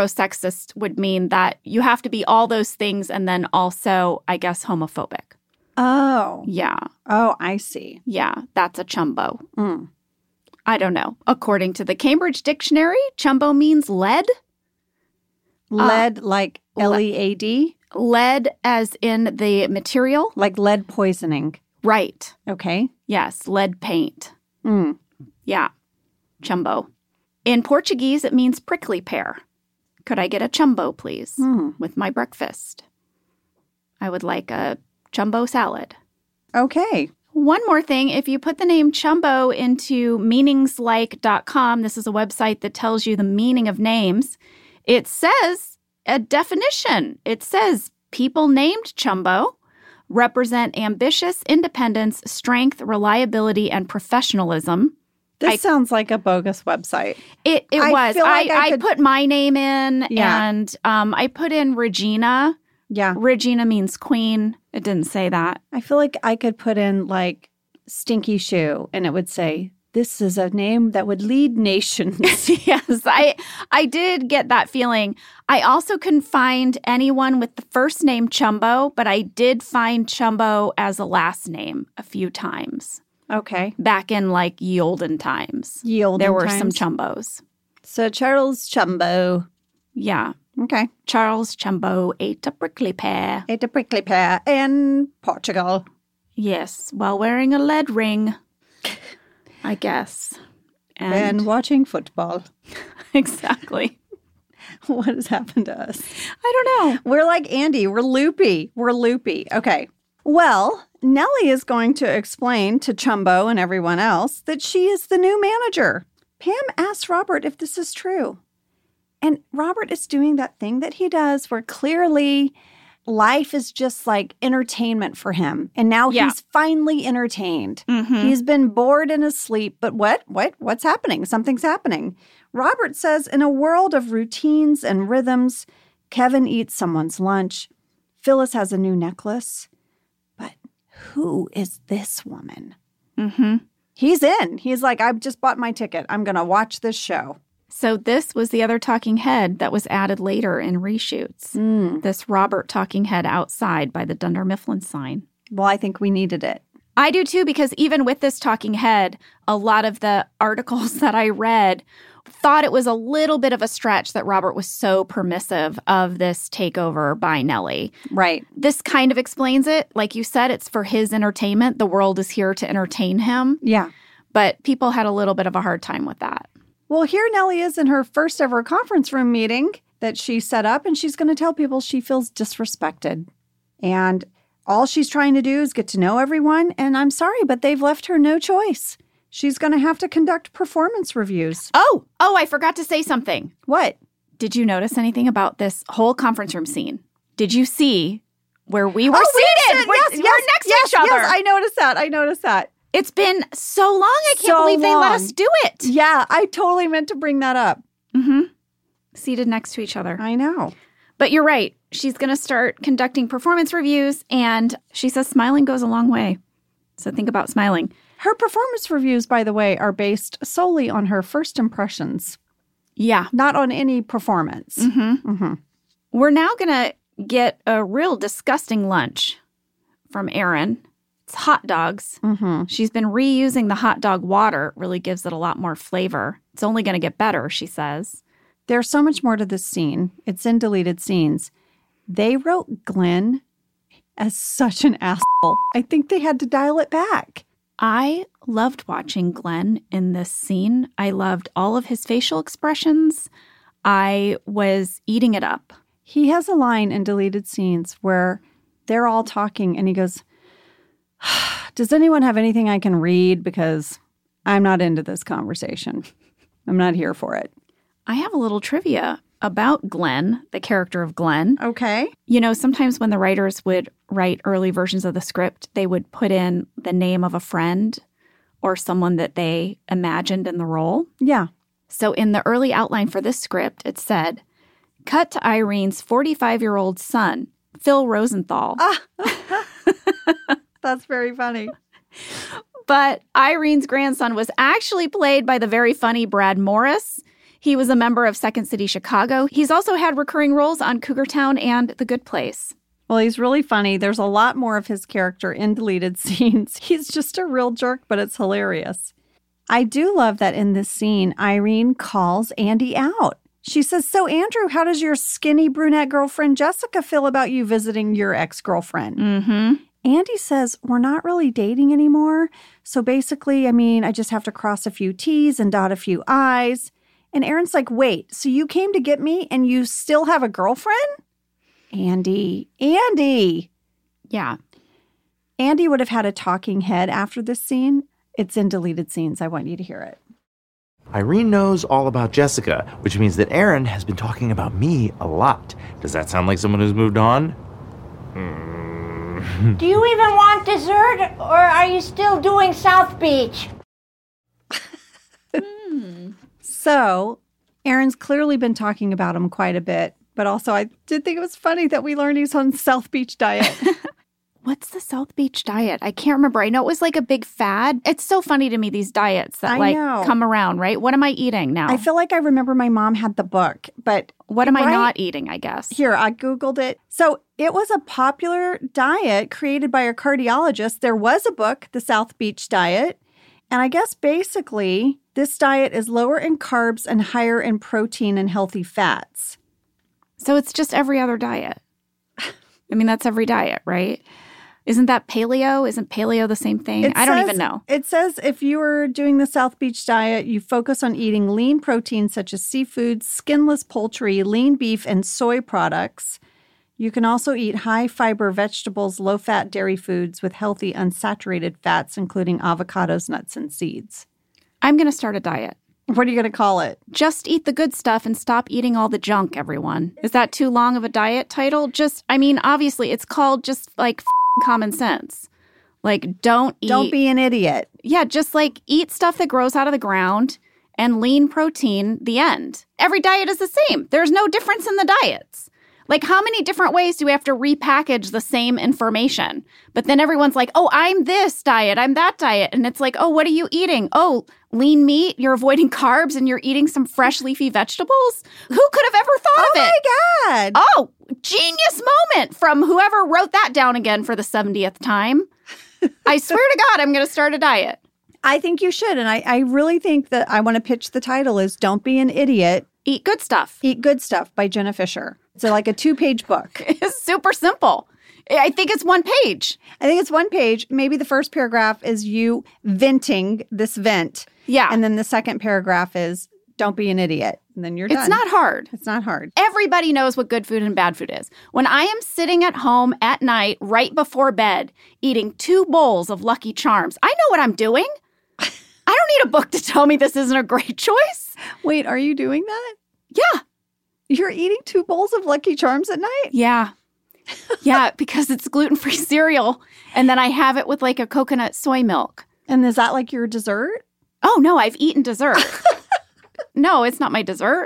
Heterosexist would mean that you have to be all those things and then also, I guess, homophobic. Oh. Yeah. Oh, I see. Yeah, that's a chumbo. Mm. I don't know. According to the Cambridge Dictionary, chumbo means lead. Lead, uh, like L E A D? Lead as in the material. Like lead poisoning. Right. Okay. Yes, lead paint. Mm. Yeah, chumbo. In Portuguese, it means prickly pear. Could I get a chumbo, please, mm. with my breakfast? I would like a chumbo salad. Okay. One more thing, if you put the name chumbo into meaningslike dot com, this is a website that tells you the meaning of names, it says a definition. It says people named Chumbo represent ambitious independence, strength, reliability, and professionalism. This I, sounds like a bogus website. It it I was. Feel like I, I, I could... put my name in, yeah. and um, I put in Regina. Yeah. Regina means queen. It didn't say that. I feel like I could put in like Stinky Shoe, and it would say, this is a name that would lead nations. Yes, I I did get that feeling. I also couldn't find anyone with the first name Chumbo, but I did find Chumbo as a last name a few times. Okay. Back in like ye olden times. Ye olden There were times. some Chumbos. So Charles Chumbo. Yeah. Okay. Charles Chumbo ate a prickly pear. Ate a prickly pear in Portugal. Yes, while wearing a lead ring, I guess. And, And watching football. exactly. What has happened to us? I don't know. We're like Andy. We're loopy. We're loopy. Okay. Well, Nellie is going to explain to Chumbo and everyone else that she is the new manager. Pam asks Robert if this is true. And Robert is doing that thing that he does where clearly life is just like entertainment for him. And now Yeah. he's finally entertained. Mm-hmm. He's been bored in his sleep. But what? What? What's happening? Something's happening. Robert says, in a world of routines and rhythms, Kevin eats someone's lunch. Phyllis has a new necklace. But who is this woman? Mm-hmm. He's in. He's like, I've just bought my ticket. I'm going to watch this show. So this was the other talking head that was added later in reshoots. Mm. This Robert talking head outside by the Dunder Mifflin sign. Well, I think we needed it. I do too, because even with this talking head, a lot of the articles that I read thought it was a little bit of a stretch that Robert was so permissive of this takeover by Nellie. Right. This kind of explains it. Like you said, it's for his entertainment. The world is here to entertain him. Yeah. But people had a little bit of a hard time with that. Well, here Nellie is in her first ever conference room meeting that she set up, and she's going to tell people she feels disrespected. And all she's trying to do is get to know everyone. And I'm sorry, but they've left her no choice. She's going to have to conduct performance reviews. Oh, oh, I forgot to say something. What? Did you notice anything about this whole conference room scene? Did you see where we were oh, seated? We We're, yes, we're yes, next yes, to each other. Yes, I noticed that. I noticed that. It's been so long. I can't So believe they let long. us do it. Yeah, I totally meant to bring that up. Mm-hmm. Seated next to each other. I know. But you're right. She's going to start conducting performance reviews, and she says smiling goes a long way. So think about smiling. Her performance reviews, by the way, are based solely on her first impressions, Yeah. not on any performance. Mm-hmm. Mm-hmm. We're now going to get a real disgusting lunch from Erin. It's hot dogs. Mm-hmm. She's been reusing the hot dog water. It really gives it a lot more flavor. It's only going to get better, she says. There's so much more to this scene. It's in deleted scenes. They wrote Glenn as such an asshole. I think they had to dial it back. I loved watching Glenn in this scene. I loved all of his facial expressions. I was eating it up. He has a line in deleted scenes where they're all talking and he goes, does anyone have anything I can read? Because I'm not into this conversation. I'm not here for it. I have a little trivia about Glenn, the character of Glenn. Okay. You know, sometimes when the writers would write early versions of the script, they would put in the name of a friend or someone that they imagined in the role. Yeah. So in the early outline for this script, it said, cut to Irene's forty-five-year-old son, Phil Rosenthal. Ah. That's very funny. But Irene's grandson was actually played by the very funny Brad Morris. He was a member of Second City Chicago. He's also had recurring roles on Cougar Town and The Good Place. Well, he's really funny. There's a lot more of his character in deleted scenes. He's just a real jerk, but it's hilarious. I do love that in this scene, Irene calls Andy out. She says, so Andrew, how does your skinny brunette girlfriend Jessica feel about you visiting your ex-girlfriend? Mm-hmm. Andy says, we're not really dating anymore. So basically, I mean, I just have to cross a few T's and dot a few I's. And Erin's like, wait, so you came to get me and you still have a girlfriend? Andy, Andy. Yeah. Andy would have had a talking head after this scene. It's in deleted scenes. I want you to hear it. Irene knows all about Jessica, which means that Erin has been talking about me a lot. Does that sound like someone who's moved on? Hmm. Do you even want dessert, or are you still doing South Beach? hmm. So, Erin's clearly been talking about him quite a bit, but also I did think it was funny that we learned he's on South Beach diet. What's the South Beach diet? I can't remember. I know it was like a big fad. It's so funny to me, these diets that I like know. come around, right? What am I eating now? I feel like I remember my mom had the book, but what am I right? not eating, I guess? Here, I Googled it. So it was a popular diet created by a cardiologist. There was a book, The South Beach Diet. And I guess basically this diet is lower in carbs and higher in protein and healthy fats. So it's just every other diet. I mean, that's every diet, right? Isn't that paleo? Isn't paleo the same thing? It I don't says, even know. It says if you were doing the South Beach diet, you focus on eating lean proteins such as seafood, skinless poultry, lean beef, and soy products. You can also eat high-fiber vegetables, low-fat dairy foods with healthy unsaturated fats, including avocados, nuts, and seeds. I'm going to start a diet. What are you going to call it? Just eat the good stuff and stop eating all the junk, everyone. Is that too long of a diet title? Just, I mean, obviously, it's called just like f- common sense. Like, don't eat. Don't be an idiot. Yeah, just like eat stuff that grows out of the ground and lean protein, the end. Every diet is the same. There's no difference in the diets. Like, how many different ways do we have to repackage the same information? But then everyone's like, oh, I'm this diet, I'm that diet. And it's like, oh, what are you eating? Oh, lean meat, you're avoiding carbs, and you're eating some fresh leafy vegetables? Who could have ever thought oh of it? Oh, my God. Oh, genius moment from whoever wrote that down again for the seventieth time. I swear to God, I'm going to start a diet. I think you should. And I, I really think that I want to pitch the title is Don't Be an Idiot. Eat Good Stuff. Eat Good Stuff by Jenna Fisher. It's like a two-page book. It's super simple. I think it's one page. I think it's one page. Maybe the first paragraph is you venting this vent. Yeah. And then the second paragraph is don't be an idiot. And then you're done. It's not hard. It's not hard. Everybody knows what good food and bad food is. When I am sitting at home at night, right before bed, eating two bowls of Lucky Charms, I know what I'm doing. I don't need a book to tell me this isn't a great choice. Wait, are you doing that? Yeah. You're eating two bowls of Lucky Charms at night? Yeah. Yeah, because it's gluten-free cereal. And then I have it with like a coconut soy milk. And is that like your dessert? Oh, no, I've eaten dessert. No, it's not my dessert.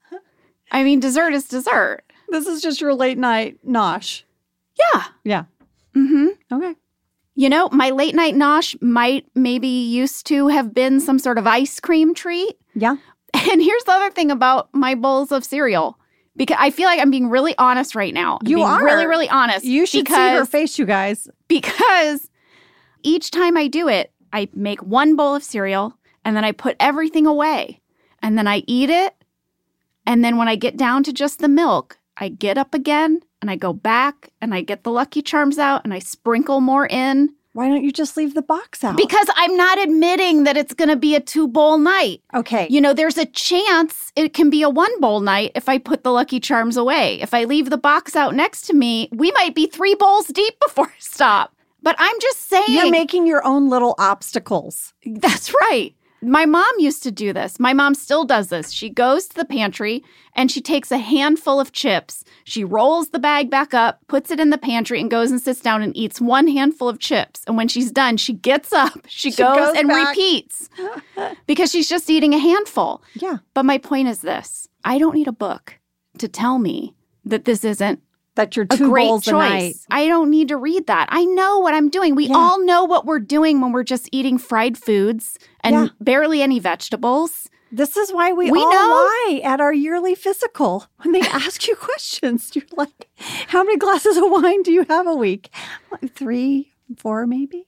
I mean, dessert is dessert. This is just your late night nosh. Yeah. Yeah. Mm-hmm. Okay. You know, my late night nosh might maybe used to have been some sort of ice cream treat. Yeah. And here's the other thing about my bowls of cereal. Because I feel like I'm being really honest right now. I'm you being are. really, really honest. You should because, see her face, you guys. Because each time I do it, I make one bowl of cereal and then I put everything away. And then I eat it. And then when I get down to just the milk, I get up again and I go back and I get the Lucky Charms out and I sprinkle more in. Why don't you just leave the box out? Because I'm not admitting that it's going to be a two-bowl night. Okay. You know, there's a chance it can be a one-bowl night if I put the Lucky Charms away. If I leave the box out next to me, we might be three bowls deep before I stop. But I'm just saying. You're making your own little obstacles. That's right. My mom used to do this. My mom still does this. She goes to the pantry and she takes a handful of chips. She rolls the bag back up, puts it in the pantry, and goes and sits down and eats one handful of chips. And when she's done, she gets up, she, she goes, goes and back. repeats because she's just eating a handful. Yeah. But my point is this. I don't need a book to tell me that this isn't That you're a two great bowls a night. choice. I don't need to read that. I know what I'm doing. We Yeah. all know what we're doing when we're just eating fried foods and Yeah. barely any vegetables. This is why we, We all know. lie at our yearly physical. When they ask you questions, you're like, how many glasses of wine do you have a week? Like three, four, maybe?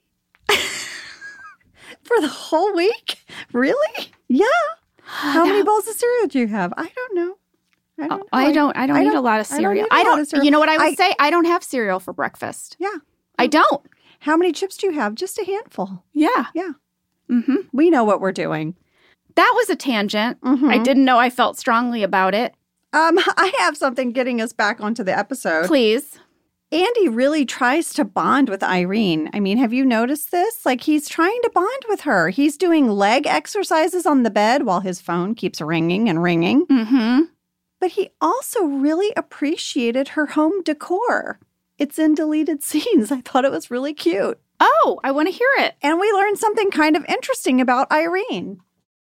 For the whole week? Really? Yeah. How many bowls of cereal do you have? I don't know. I don't. know. I don't. I don't I eat don't- a lot of I don't cereal. eat a I lot don't. of cereal. You know what I would I- say? I don't have cereal for breakfast. Yeah. I don't. How many chips do you have? Just a handful. Yeah. Yeah. Mm-hmm. We know what we're doing. That was a tangent. Mhm. I didn't know I felt strongly about it. Um, I have something getting us back onto the episode. Please. Andy really tries to bond with Irene. I mean, have you noticed this? Like, he's trying to bond with her. He's doing leg exercises on the bed while his phone keeps ringing and ringing. Mm-hmm. But he also really appreciated her home decor. It's in deleted scenes. I thought it was really cute. Oh, I want to hear it. And we learned something kind of interesting about Irene.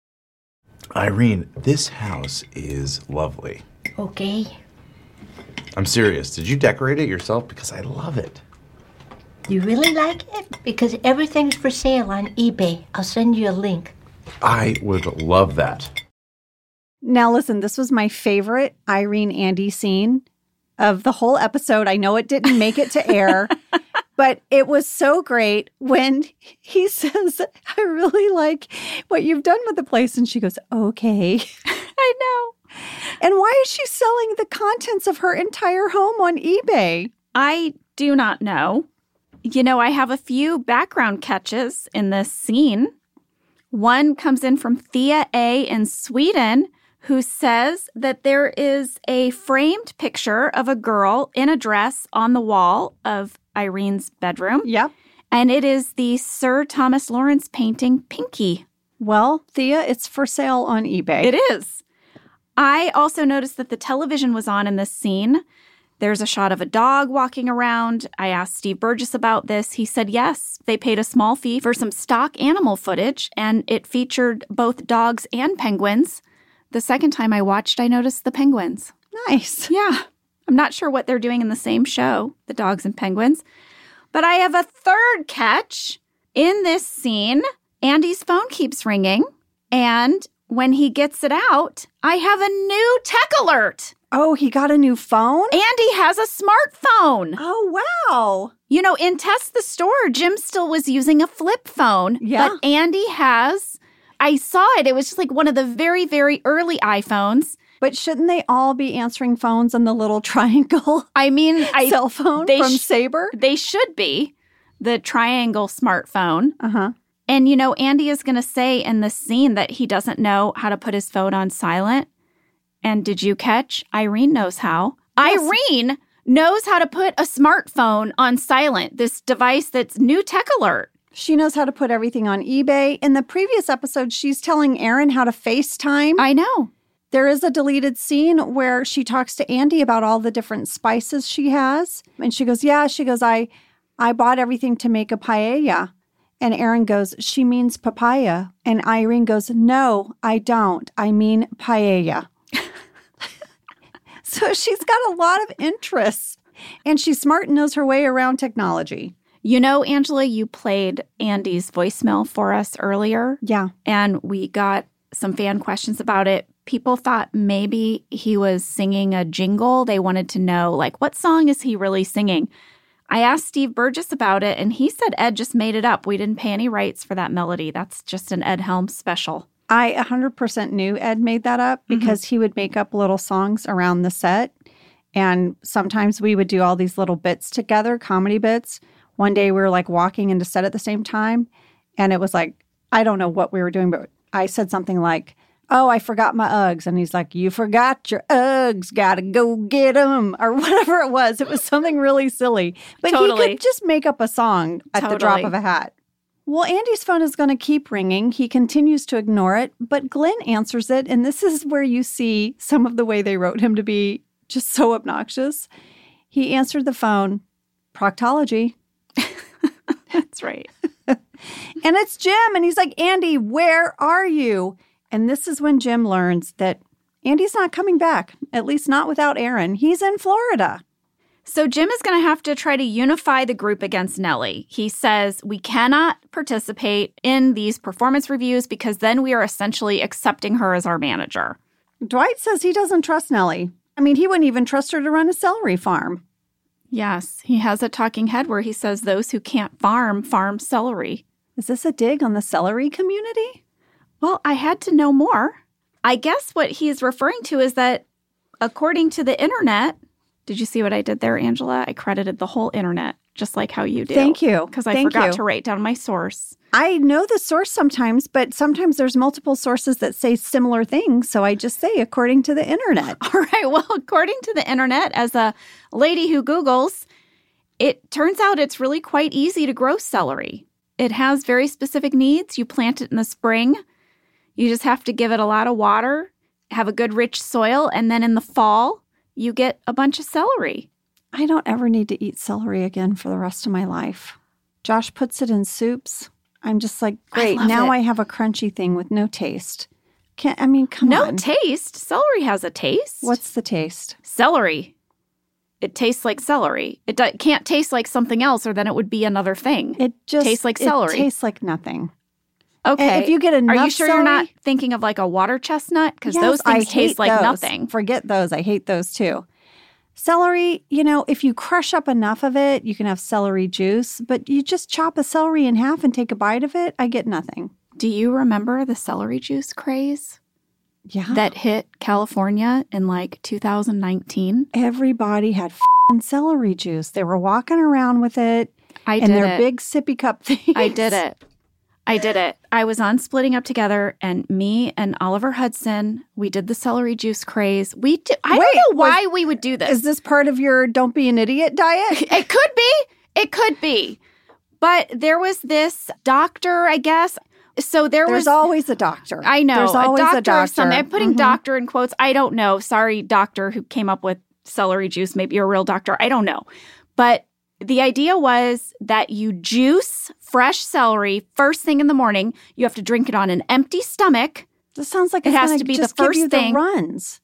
Irene, this house is lovely. Okay. I'm serious. Did you decorate it yourself? Because I love it. You really like it? Because everything's for sale on eBay. I'll send you a link. I would love that. Now, listen, this was my favorite Irene Andy scene of the whole episode. I know it didn't make it to air, but it was so great when he says, I really like what you've done with the place. And she goes, okay. I know. And why is she selling the contents of her entire home on eBay? I do not know. You know, I have a few background catches in this scene. One comes in from Thea A. in Sweden, who says that there is a framed picture of a girl in a dress on the wall of Irene's bedroom. Yep. And it is the Sir Thomas Lawrence painting Pinky. Well, Thea, it's for sale on eBay. It is. I also noticed that the television was on in this scene. There's a shot of a dog walking around. I asked Steve Burgess about this. He said yes, they paid a small fee for some stock animal footage, and it featured both dogs and penguins. The second time I watched, I noticed the penguins. Nice. Yeah. I'm not sure what they're doing in the same show, the dogs and penguins. But I have a third catch. In this scene, Andy's phone keeps ringing, and when he gets it out, I have a new tech alert. Oh, he got a new phone? Andy has a smartphone. Oh, wow. You know, in Test the Store, Jim still was using a flip phone. Yeah. But Andy has, I saw it. It was just like one of the very, very early iPhones. But shouldn't they all be answering phones on the little triangle I mean, I, cell phone they from sh- Sabre? They should be. The triangle smartphone. Uh-huh. And, you know, Andy is going to say in this scene that he doesn't know how to put his phone on silent. And did you catch? Irene knows how. Yes. Irene knows how to put a smartphone on silent, this device that's new tech alert. She knows how to put everything on eBay. In the previous episode, she's telling Aaron how to FaceTime. I know. There is a deleted scene where she talks to Andy about all the different spices she has. And she goes, yeah, she goes, I, I bought everything to make a paella. And Aaron goes, she means papaya. And Irene goes, no, I don't. I mean paella. So she's got a lot of interests. And she's smart and knows her way around technology. You know, Angela, you played Andy's voicemail for us earlier. Yeah. And we got some fan questions about it. People thought maybe he was singing a jingle. They wanted to know, like, what song is he really singing? I asked Steve Burgess about it, and he said Ed just made it up. We didn't pay any rights for that melody. That's just an Ed Helms special. I one hundred percent knew Ed made that up because mm-hmm. he would make up little songs around the set. And sometimes we would do all these little bits together, comedy bits. One day we were like walking into set at the same time. And it was like, I don't know what we were doing, but I said something like, oh, I forgot my Uggs. And he's like, you forgot your Uggs. Gotta go get them. Or whatever it was. It was something really silly. But Totally. he could just make up a song at Totally. the drop of a hat. Well, Andy's phone is going to keep ringing. He continues to ignore it, but Glenn answers it. And this is where you see some of the way they wrote him to be just so obnoxious. He answered the phone, proctology. That's right. And it's Jim. And he's like, Andy, where are you? And this is when Jim learns that Andy's not coming back, at least not without Aaron. He's in Florida. So Jim is going to have to try to unify the group against Nellie. He says we cannot participate in these performance reviews because then we are essentially accepting her as our manager. Dwight says he doesn't trust Nellie. I mean, he wouldn't even trust her to run a celery farm. Yes, he has a talking head where he says those who can't farm, farm celery. Is this a dig on the celery community? Well, I had to know more. I guess what he's referring to is that according to the internet, did you see what I did there, Angela? I credited the whole internet, just like how you do. Thank you. Because I Thank forgot you. to write down my source. I know the source sometimes, but sometimes there's multiple sources that say similar things. So I just say according to the internet. All right. Well, according to the internet, as a lady who Googles, it turns out it's really quite easy to grow celery. It has very specific needs. You plant it in the spring. You just have to give it a lot of water, have a good rich soil, and then in the fall, you get a bunch of celery. I don't ever need to eat celery again for the rest of my life. Josh puts it in soups. I'm just like, great, I love now it. I have a crunchy thing with no taste. Can't, I mean, come no on. taste. Celery has a taste. What's the taste? Celery. It tastes like celery. It do- can't taste like something else, or then it would be another thing. It just tastes like celery. It tastes like nothing. Okay. And if you get enough Are you sure celery, you're not thinking of like a water chestnut? Because yes, those I things taste hate like those. nothing. Forget those. I hate those too. Celery, you know, if you crush up enough of it, you can have celery juice, but you just chop a celery in half and take a bite of it, I get nothing. Do you remember the celery juice craze? Yeah. That hit California in like two thousand nineteen? Everybody had f***ing celery juice. They were walking around with it I in did their it. big sippy cup things. I did it. I did it. I was on Splitting Up Together, and me and Oliver Hudson, we did the celery juice craze. We did, I Wait, don't know was- why we would do this. Is this part of your don't be an idiot diet? It could be. It could be. But there was this doctor, I guess. So there There's was always a doctor. I know. There's always a doctor, a doctor. of some. I'm putting Mhm. doctor in quotes. I don't know. Sorry, doctor who came up with celery juice. Maybe you're a real doctor. I don't know. But the idea was that you juice fresh celery first thing in the morning. You have to drink it on an empty stomach. This sounds like It it's has gonna to be the just give first you thing. The runs.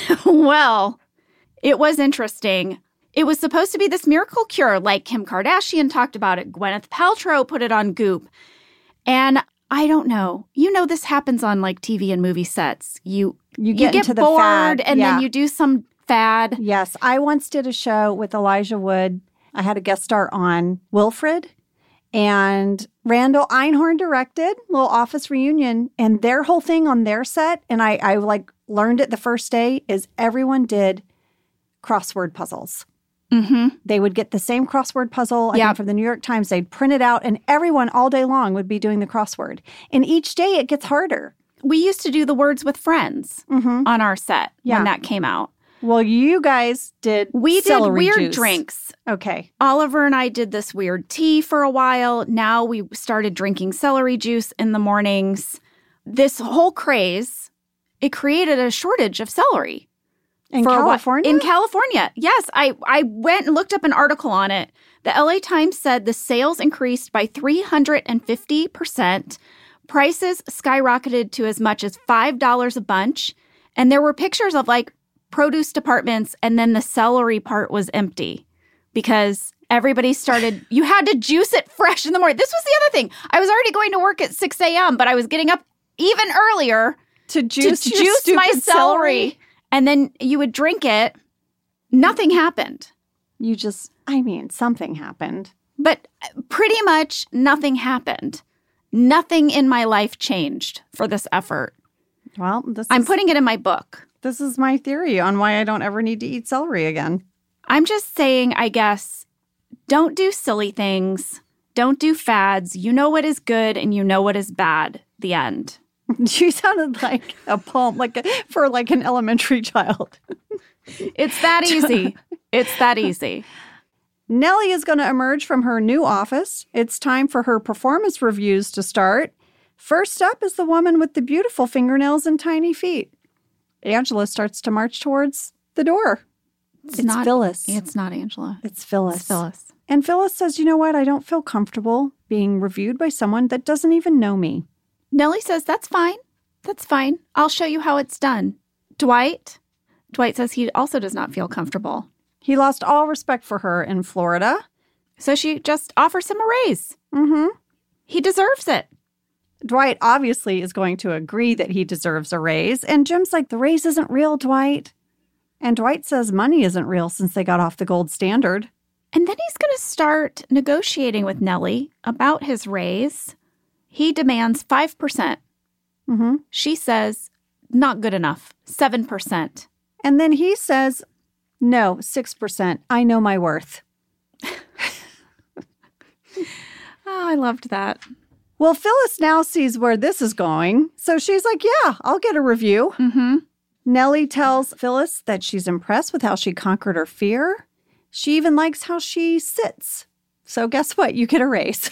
Well, it was interesting. It was supposed to be this miracle cure, like Kim Kardashian talked about it. Gwyneth Paltrow put it on Goop. And I don't know. You know, this happens on like T V and movie sets. You You get, you into the bored fad. and yeah. then you do some fad. Yes, I once did a show with Elijah Wood. I had a guest star on Wilfred, and Randall Einhorn directed little office reunion, and their whole thing on their set, and I, I like learned it the first day, is everyone did crossword puzzles. Mm-hmm. They would get the same crossword puzzle, I Yep. think from the New York Times. They'd print it out, and everyone all day long would be doing the crossword. And each day it gets harder. We used to do the Words with Friends Mm-hmm. on our set Yeah. when that came out. Well, you guys did We did celery weird juice. drinks. Okay. Oliver and I did this weird tea for a while. Now we started drinking celery juice in the mornings. This whole craze, it created a shortage of celery. In for a while. California? In California. Yes. I, I went and looked up an article on it. The L A Times said the sales increased by three hundred fifty percent. Prices skyrocketed to as much as five dollars a bunch. And there were pictures of like produce departments, and then the celery part was empty because everybody started, you had to juice it fresh in the morning. This was the other thing. I was already going to work at six a.m., but I was getting up even earlier To juice, to your juice my stupid celery. And then you would drink it. Nothing happened. You just, I mean, something happened. But pretty much nothing happened. Nothing in my life changed for this effort. Well, this I'm is, putting it in my book. this is my theory on why I don't ever need to eat celery again. I'm just saying, I guess, don't do silly things. Don't do fads. You know what is good and you know what is bad. The end. You sounded like a poem, like a, for like an elementary child. It's that easy. It's that easy. Nellie is going to emerge from her new office. It's time for her performance reviews to start. First up is the woman with the beautiful fingernails and tiny feet. Angela starts to march towards the door. It's, not, Phyllis. It's not Angela. It's Phyllis. It's Phyllis. And Phyllis says, you know what? I don't feel comfortable being reviewed by someone that doesn't even know me. Nellie says, that's fine. That's fine. I'll show you how it's done. Dwight? Dwight says he also does not feel comfortable. He lost all respect for her in Florida. So she just offers him a raise. Mm-hmm. He deserves it. Dwight obviously is going to agree that he deserves a raise. And Jim's like, the raise isn't real, Dwight. And Dwight says money isn't real since they got off the gold standard. And then he's going to start negotiating with Nellie about his raise. He demands five percent. Mm-hmm. She says, not good enough, seven percent. And then he says, no, six percent. I know my worth. Oh, I loved that. Well, Phyllis now sees where this is going. So she's like, yeah, I'll get a review. Mm-hmm. Nellie tells Phyllis that she's impressed with how she conquered her fear. She even likes how she sits. So guess what? You get a raise.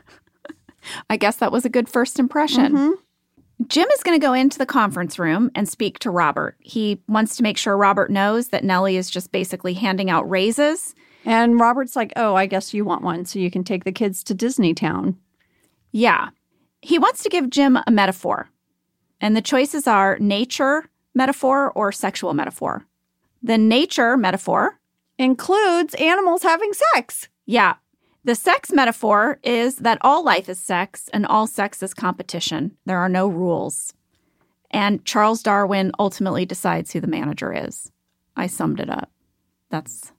I guess that was a good first impression. Mm-hmm. Jim is going to go into the conference room and speak to Robert. He wants to make sure Robert knows that Nellie is just basically handing out raises. And Robert's like, oh, I guess you want one so you can take the kids to Disney Town. Yeah. He wants to give Jim a metaphor. And the choices are nature metaphor or sexual metaphor. The nature metaphor includes animals having sex. Yeah. The sex metaphor is that all life is sex and all sex is competition. There are no rules. And Charles Darwin ultimately decides who the manager is. I summed it up. That's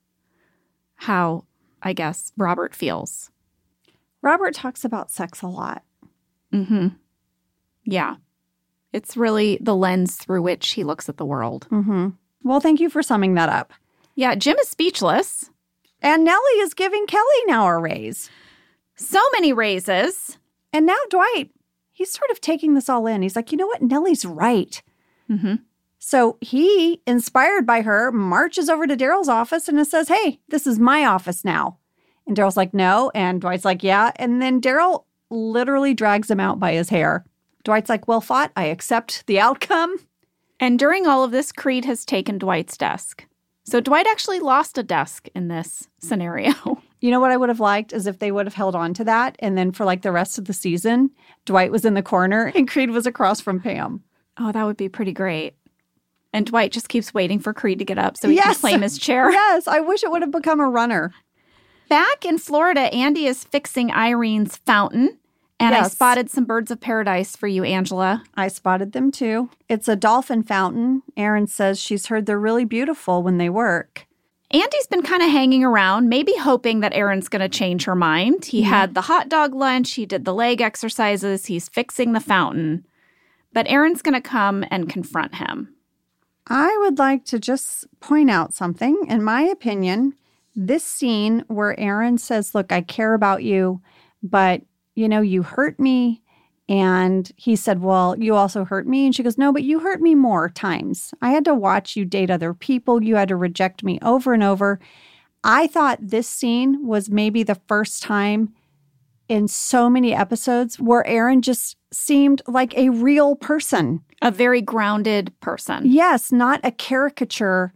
how, I guess, Robert feels. Robert talks about sex a lot. Mm-hmm. Yeah. It's really the lens through which he looks at the world. Mm-hmm. Well, thank you for summing that up. Yeah, Jim is speechless. And Nellie is giving Kelly now a raise. So many raises. And now Dwight, he's sort of taking this all in. He's like, you know what? Nellie's right. Mm-hmm. So he, inspired by her, marches over to Daryl's office and says, hey, this is my office now. And Daryl's like, no. And Dwight's like, yeah. And then Daryl literally drags him out by his hair. Dwight's like, well fought. I accept the outcome. And during all of this, Creed has taken Dwight's desk. So Dwight actually lost a desk in this scenario. You know what I would have liked is if they would have held on to that. And then for like the rest of the season, Dwight was in the corner and Creed was across from Pam. Oh, that would be pretty great. And Dwight just keeps waiting for Creed to get up so he yes. can claim his chair. Yes, I wish it would have become a runner. Back in Florida, Andy is fixing Irene's fountain. And yes. I spotted some birds of paradise for you, Angela. I spotted them too. It's a dolphin fountain. Erin says she's heard they're really beautiful when they work. Andy's been kind of hanging around, maybe hoping that Erin's going to change her mind. He mm-hmm. had the hot dog lunch. He did the leg exercises. He's fixing the fountain. But Erin's going to come and confront him. I would like to just point out something. In my opinion, this scene where Erin says, look, I care about you, but you know, you hurt me. And he said, well, you also hurt me. And she goes, no, but you hurt me more times. I had to watch you date other people. You had to reject me over and over. I thought this scene was maybe the first time in so many episodes where Erin just seemed like a real person. A very grounded person. Yes, not a caricature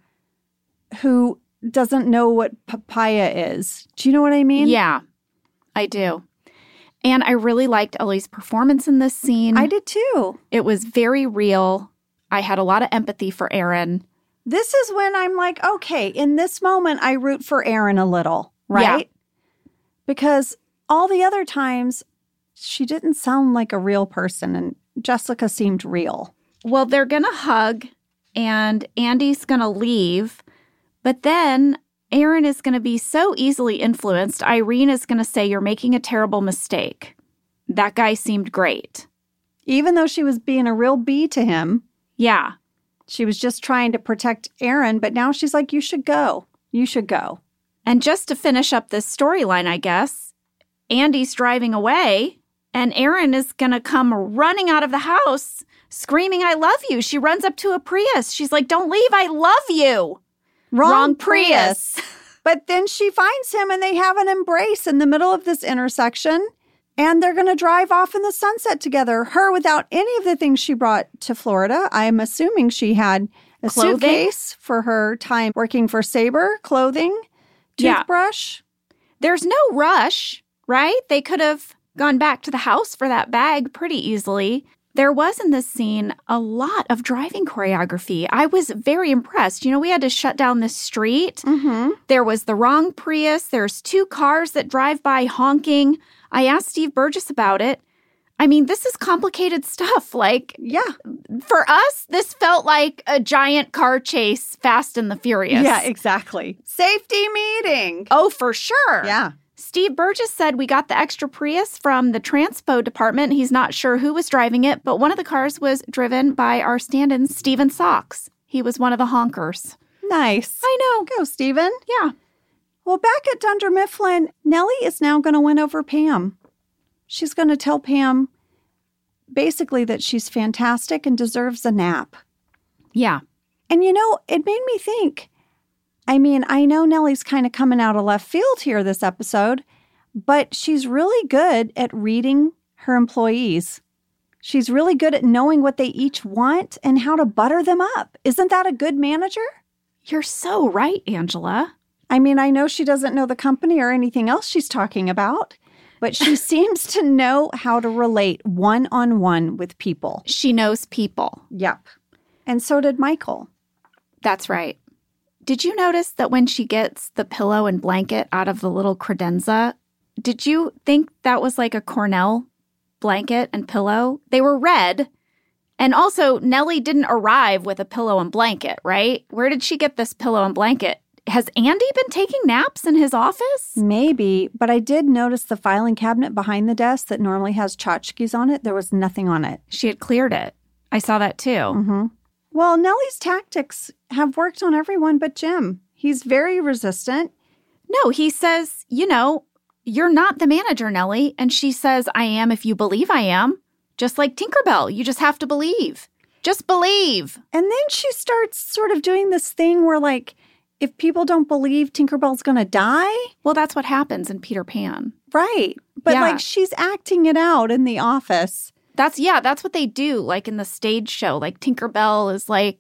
who doesn't know what papaya is. Do you know what I mean? Yeah, I do. And I really liked Ellie's performance in this scene. I did too. It was very real. I had a lot of empathy for Erin. This is when I'm like, okay, in this moment, I root for Erin a little, right? Yeah. Because all the other times, she didn't sound like a real person, and Jessica seemed real. Well, they're going to hug, and Andy's going to leave, but then Erin is going to be so easily influenced. Irene is going to say, you're making a terrible mistake. That guy seemed great. Even though she was being a real bee to him. Yeah. She was just trying to protect Erin, but now she's like, you should go. You should go. And just to finish up this storyline, I guess, Andy's driving away, and Erin is going to come running out of the house, screaming, I love you. She runs up to a Prius. She's like, don't leave. I love you. Wrong, Wrong Prius. Prius. But then she finds him and they have an embrace in the middle of this intersection. And they're going to drive off in the sunset together. Her without any of the things she brought to Florida. I'm assuming she had a clothing. Suitcase for her time working for Sabre, clothing, toothbrush. Yeah. There's no rush, right? They could have gone back to the house for that bag pretty easily. There was in this scene a lot of driving choreography. I was very impressed. You know, we had to shut down this street. Mm-hmm. There was the wrong Prius. There's two cars that drive by honking. I asked Steve Burgess about it. I mean, this is complicated stuff. Like, Yeah. for us, this felt like a giant car chase, Fast and the Furious. Yeah, exactly. Safety meeting. Oh, for sure. Yeah. Steve Burgess said we got the extra Prius from the transpo department. He's not sure who was driving it, but one of the cars was driven by our stand-in, Steven Socks. He was one of the honkers. Nice. I know. Go, Steven. Yeah. Well, back at Dunder Mifflin, Nellie is now going to win over Pam. She's going to tell Pam basically that she's fantastic and deserves a nap. Yeah. And, you know, it made me think, I mean, I know Nellie's kind of coming out of left field here this episode, but she's really good at reading her employees. She's really good at knowing what they each want and how to butter them up. Isn't that a good manager? You're so right, Angela. I mean, I know she doesn't know the company or anything else she's talking about, but she seems to know how to relate one-on-one with people. She knows people. Yep. And so did Michael. That's right. Did you notice that when she gets the pillow and blanket out of the little credenza, did you think that was like a Cornell blanket and pillow? They were red. And also, Nellie didn't arrive with a pillow and blanket, right? Where did she get this pillow and blanket? Has Andy been taking naps in his office? Maybe, but I did notice the filing cabinet behind the desk that normally has tchotchkes on it. There was nothing on it. She had cleared it. I saw that too. Mm-hmm. Well, Nellie's tactics have worked on everyone but Jim. He's very resistant. No, he says, you know, you're not the manager, Nellie. And she says, I am if you believe I am. Just like Tinkerbell, you just have to believe. Just believe. And then she starts sort of doing this thing where, like, if people don't believe Tinkerbell's going to die. Well, that's what happens in Peter Pan. Right. But, Yeah. like, she's acting it out in the office. That's, yeah, that's what they do, like in the stage show. Like Tinkerbell is like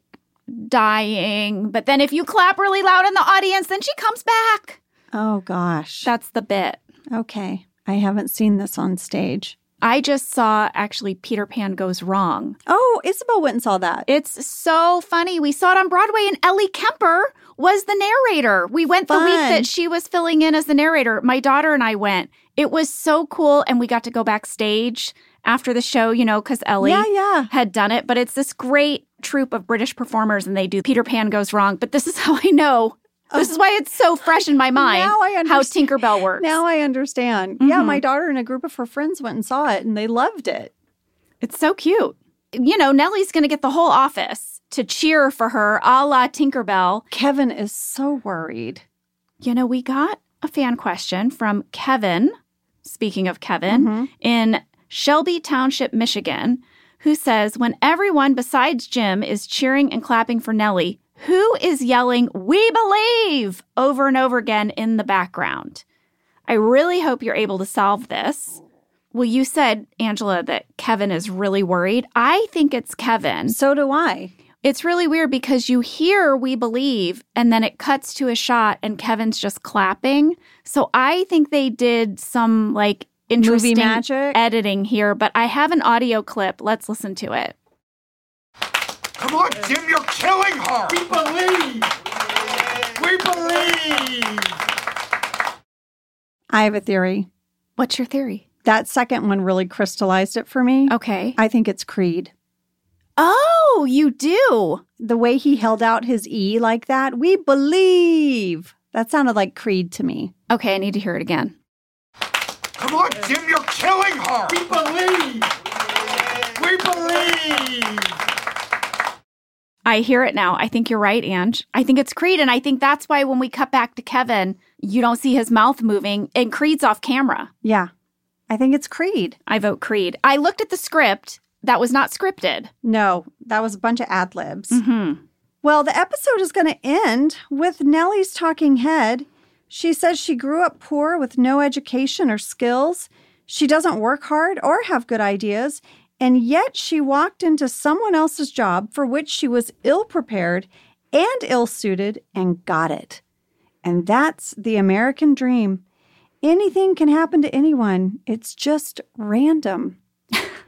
dying. But then if you clap really loud in the audience, then she comes back. Oh, gosh. That's the bit. Okay. I haven't seen this on stage. I just saw, actually, Peter Pan Goes Wrong. Oh, Isabel went and saw that. It's so funny. We saw it on Broadway, and Ellie Kemper was the narrator. We went the Fun. week that she was filling in as the narrator. My daughter and I went. It was so cool, and we got to go backstage after the show, you know, because Ellie Yeah, yeah. had done it. But it's this great troupe of British performers, and they do Peter Pan Goes Wrong. But this is how I know. This is why it's so fresh in my mind Now I how understand. Tinkerbell works. Now I understand. Yeah, Mhm. my daughter and a group of her friends went and saw it, and they loved it. It's so cute. You know, Nellie's going to get the whole office to cheer for her, a la Tinkerbell. Kevin is so worried. You know, we got a fan question from Kevin, speaking of Kevin, Mhm. in Shelby Township, Michigan, who says, when everyone besides Jim is cheering and clapping for Nellie, who is yelling, "We believe," over and over again in the background? I really hope you're able to solve this. Well, you said, Angela, that Kevin is really worried. I think it's Kevin. So do I. It's really weird because you hear "we believe" and then it cuts to a shot and Kevin's just clapping. So I think they did some like interesting magic? editing here, but I have an audio clip. Let's listen to it. Come on, Jim, you're killing her! We believe! We believe! I have a theory. What's your theory? That second one really crystallized it for me. Okay. I think it's Creed. Oh, you do? The way he held out his E like that, we believe. That sounded like Creed to me. Okay, I need to hear it again. Come on, Jim, you're killing her! We believe! We believe! I hear it now. I think you're right, Ange. I think it's Creed, and I think that's why when we cut back to Kevin, you don't see his mouth moving, and Creed's off camera. Yeah, I think it's Creed. I vote Creed. I looked at the script. That was not scripted. No, that was a bunch of ad libs. Mm-hmm. Well, the episode is going to end with Nellie's talking head. She says she grew up poor with no education or skills. She doesn't work hard or have good ideas. And yet she walked into someone else's job for which she was ill-prepared and ill-suited and got it. And that's the American dream. Anything can happen to anyone. It's just random.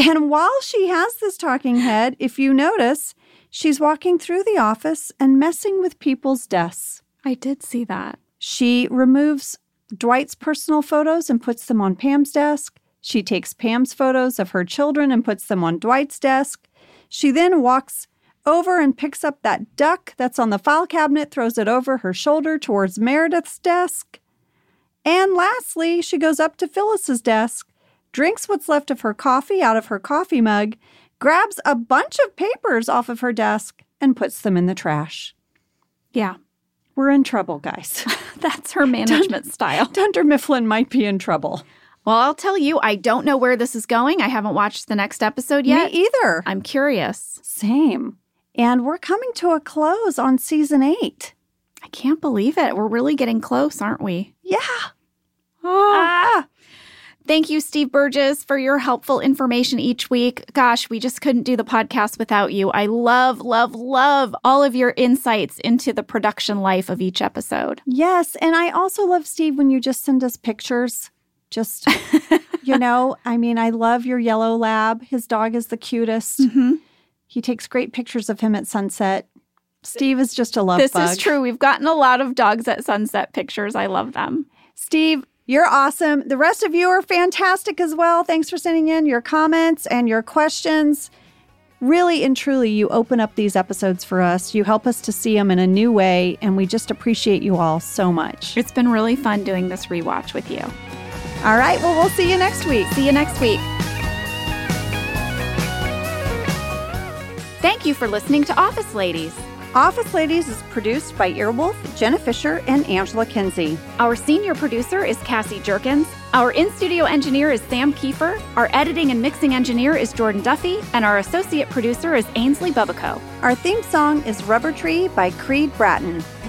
And while she has this talking head, if you notice, she's walking through the office and messing with people's desks. I did see that. She removes Dwight's personal photos and puts them on Pam's desk. She takes Pam's photos of her children and puts them on Dwight's desk. She then walks over and picks up that duck that's on the file cabinet, throws it over her shoulder towards Meredith's desk. And lastly, she goes up to Phyllis's desk, drinks what's left of her coffee out of her coffee mug, grabs a bunch of papers off of her desk, and puts them in the trash. Yeah. We're in trouble, guys. That's her management Dun- style. Dunder Mifflin might be in trouble. Well, I'll tell you, I don't know where this is going. I haven't watched the next episode yet. Me either. I'm curious. Same. And we're coming to a close on season eight. I can't believe it. We're really getting close, aren't we? Yeah. Oh. Ah. Thank you, Steve Burgess, for your helpful information each week. Gosh, we just couldn't do the podcast without you. I love, love, love all of your insights into the production life of each episode. Yes. And I also love, Steve, when you just send us pictures. Just, you know, I mean, I love your yellow lab. His dog is the cutest. Mm-hmm. He takes great pictures of him at sunset. Steve is just a love this bug. This is true. We've gotten a lot of dogs at sunset pictures. I love them. Steve, you're awesome. The rest of you are fantastic as well. Thanks for sending in your comments and your questions. Really and truly, you open up these episodes for us. You help us to see them in a new way, and we just appreciate you all so much. It's been really fun doing this rewatch with you. All right. Well, we'll see you next week. See you next week. Thank you for listening to Office Ladies. Office Ladies is produced by Earwolf, Jenna Fisher, and Angela Kinsey. Our senior producer is Cassie Jerkins. Our in-studio engineer is Sam Kiefer. Our editing and mixing engineer is Jordan Duffy. And our associate producer is Ainsley Bubico. Our theme song is Rubber Tree by Creed Bratton.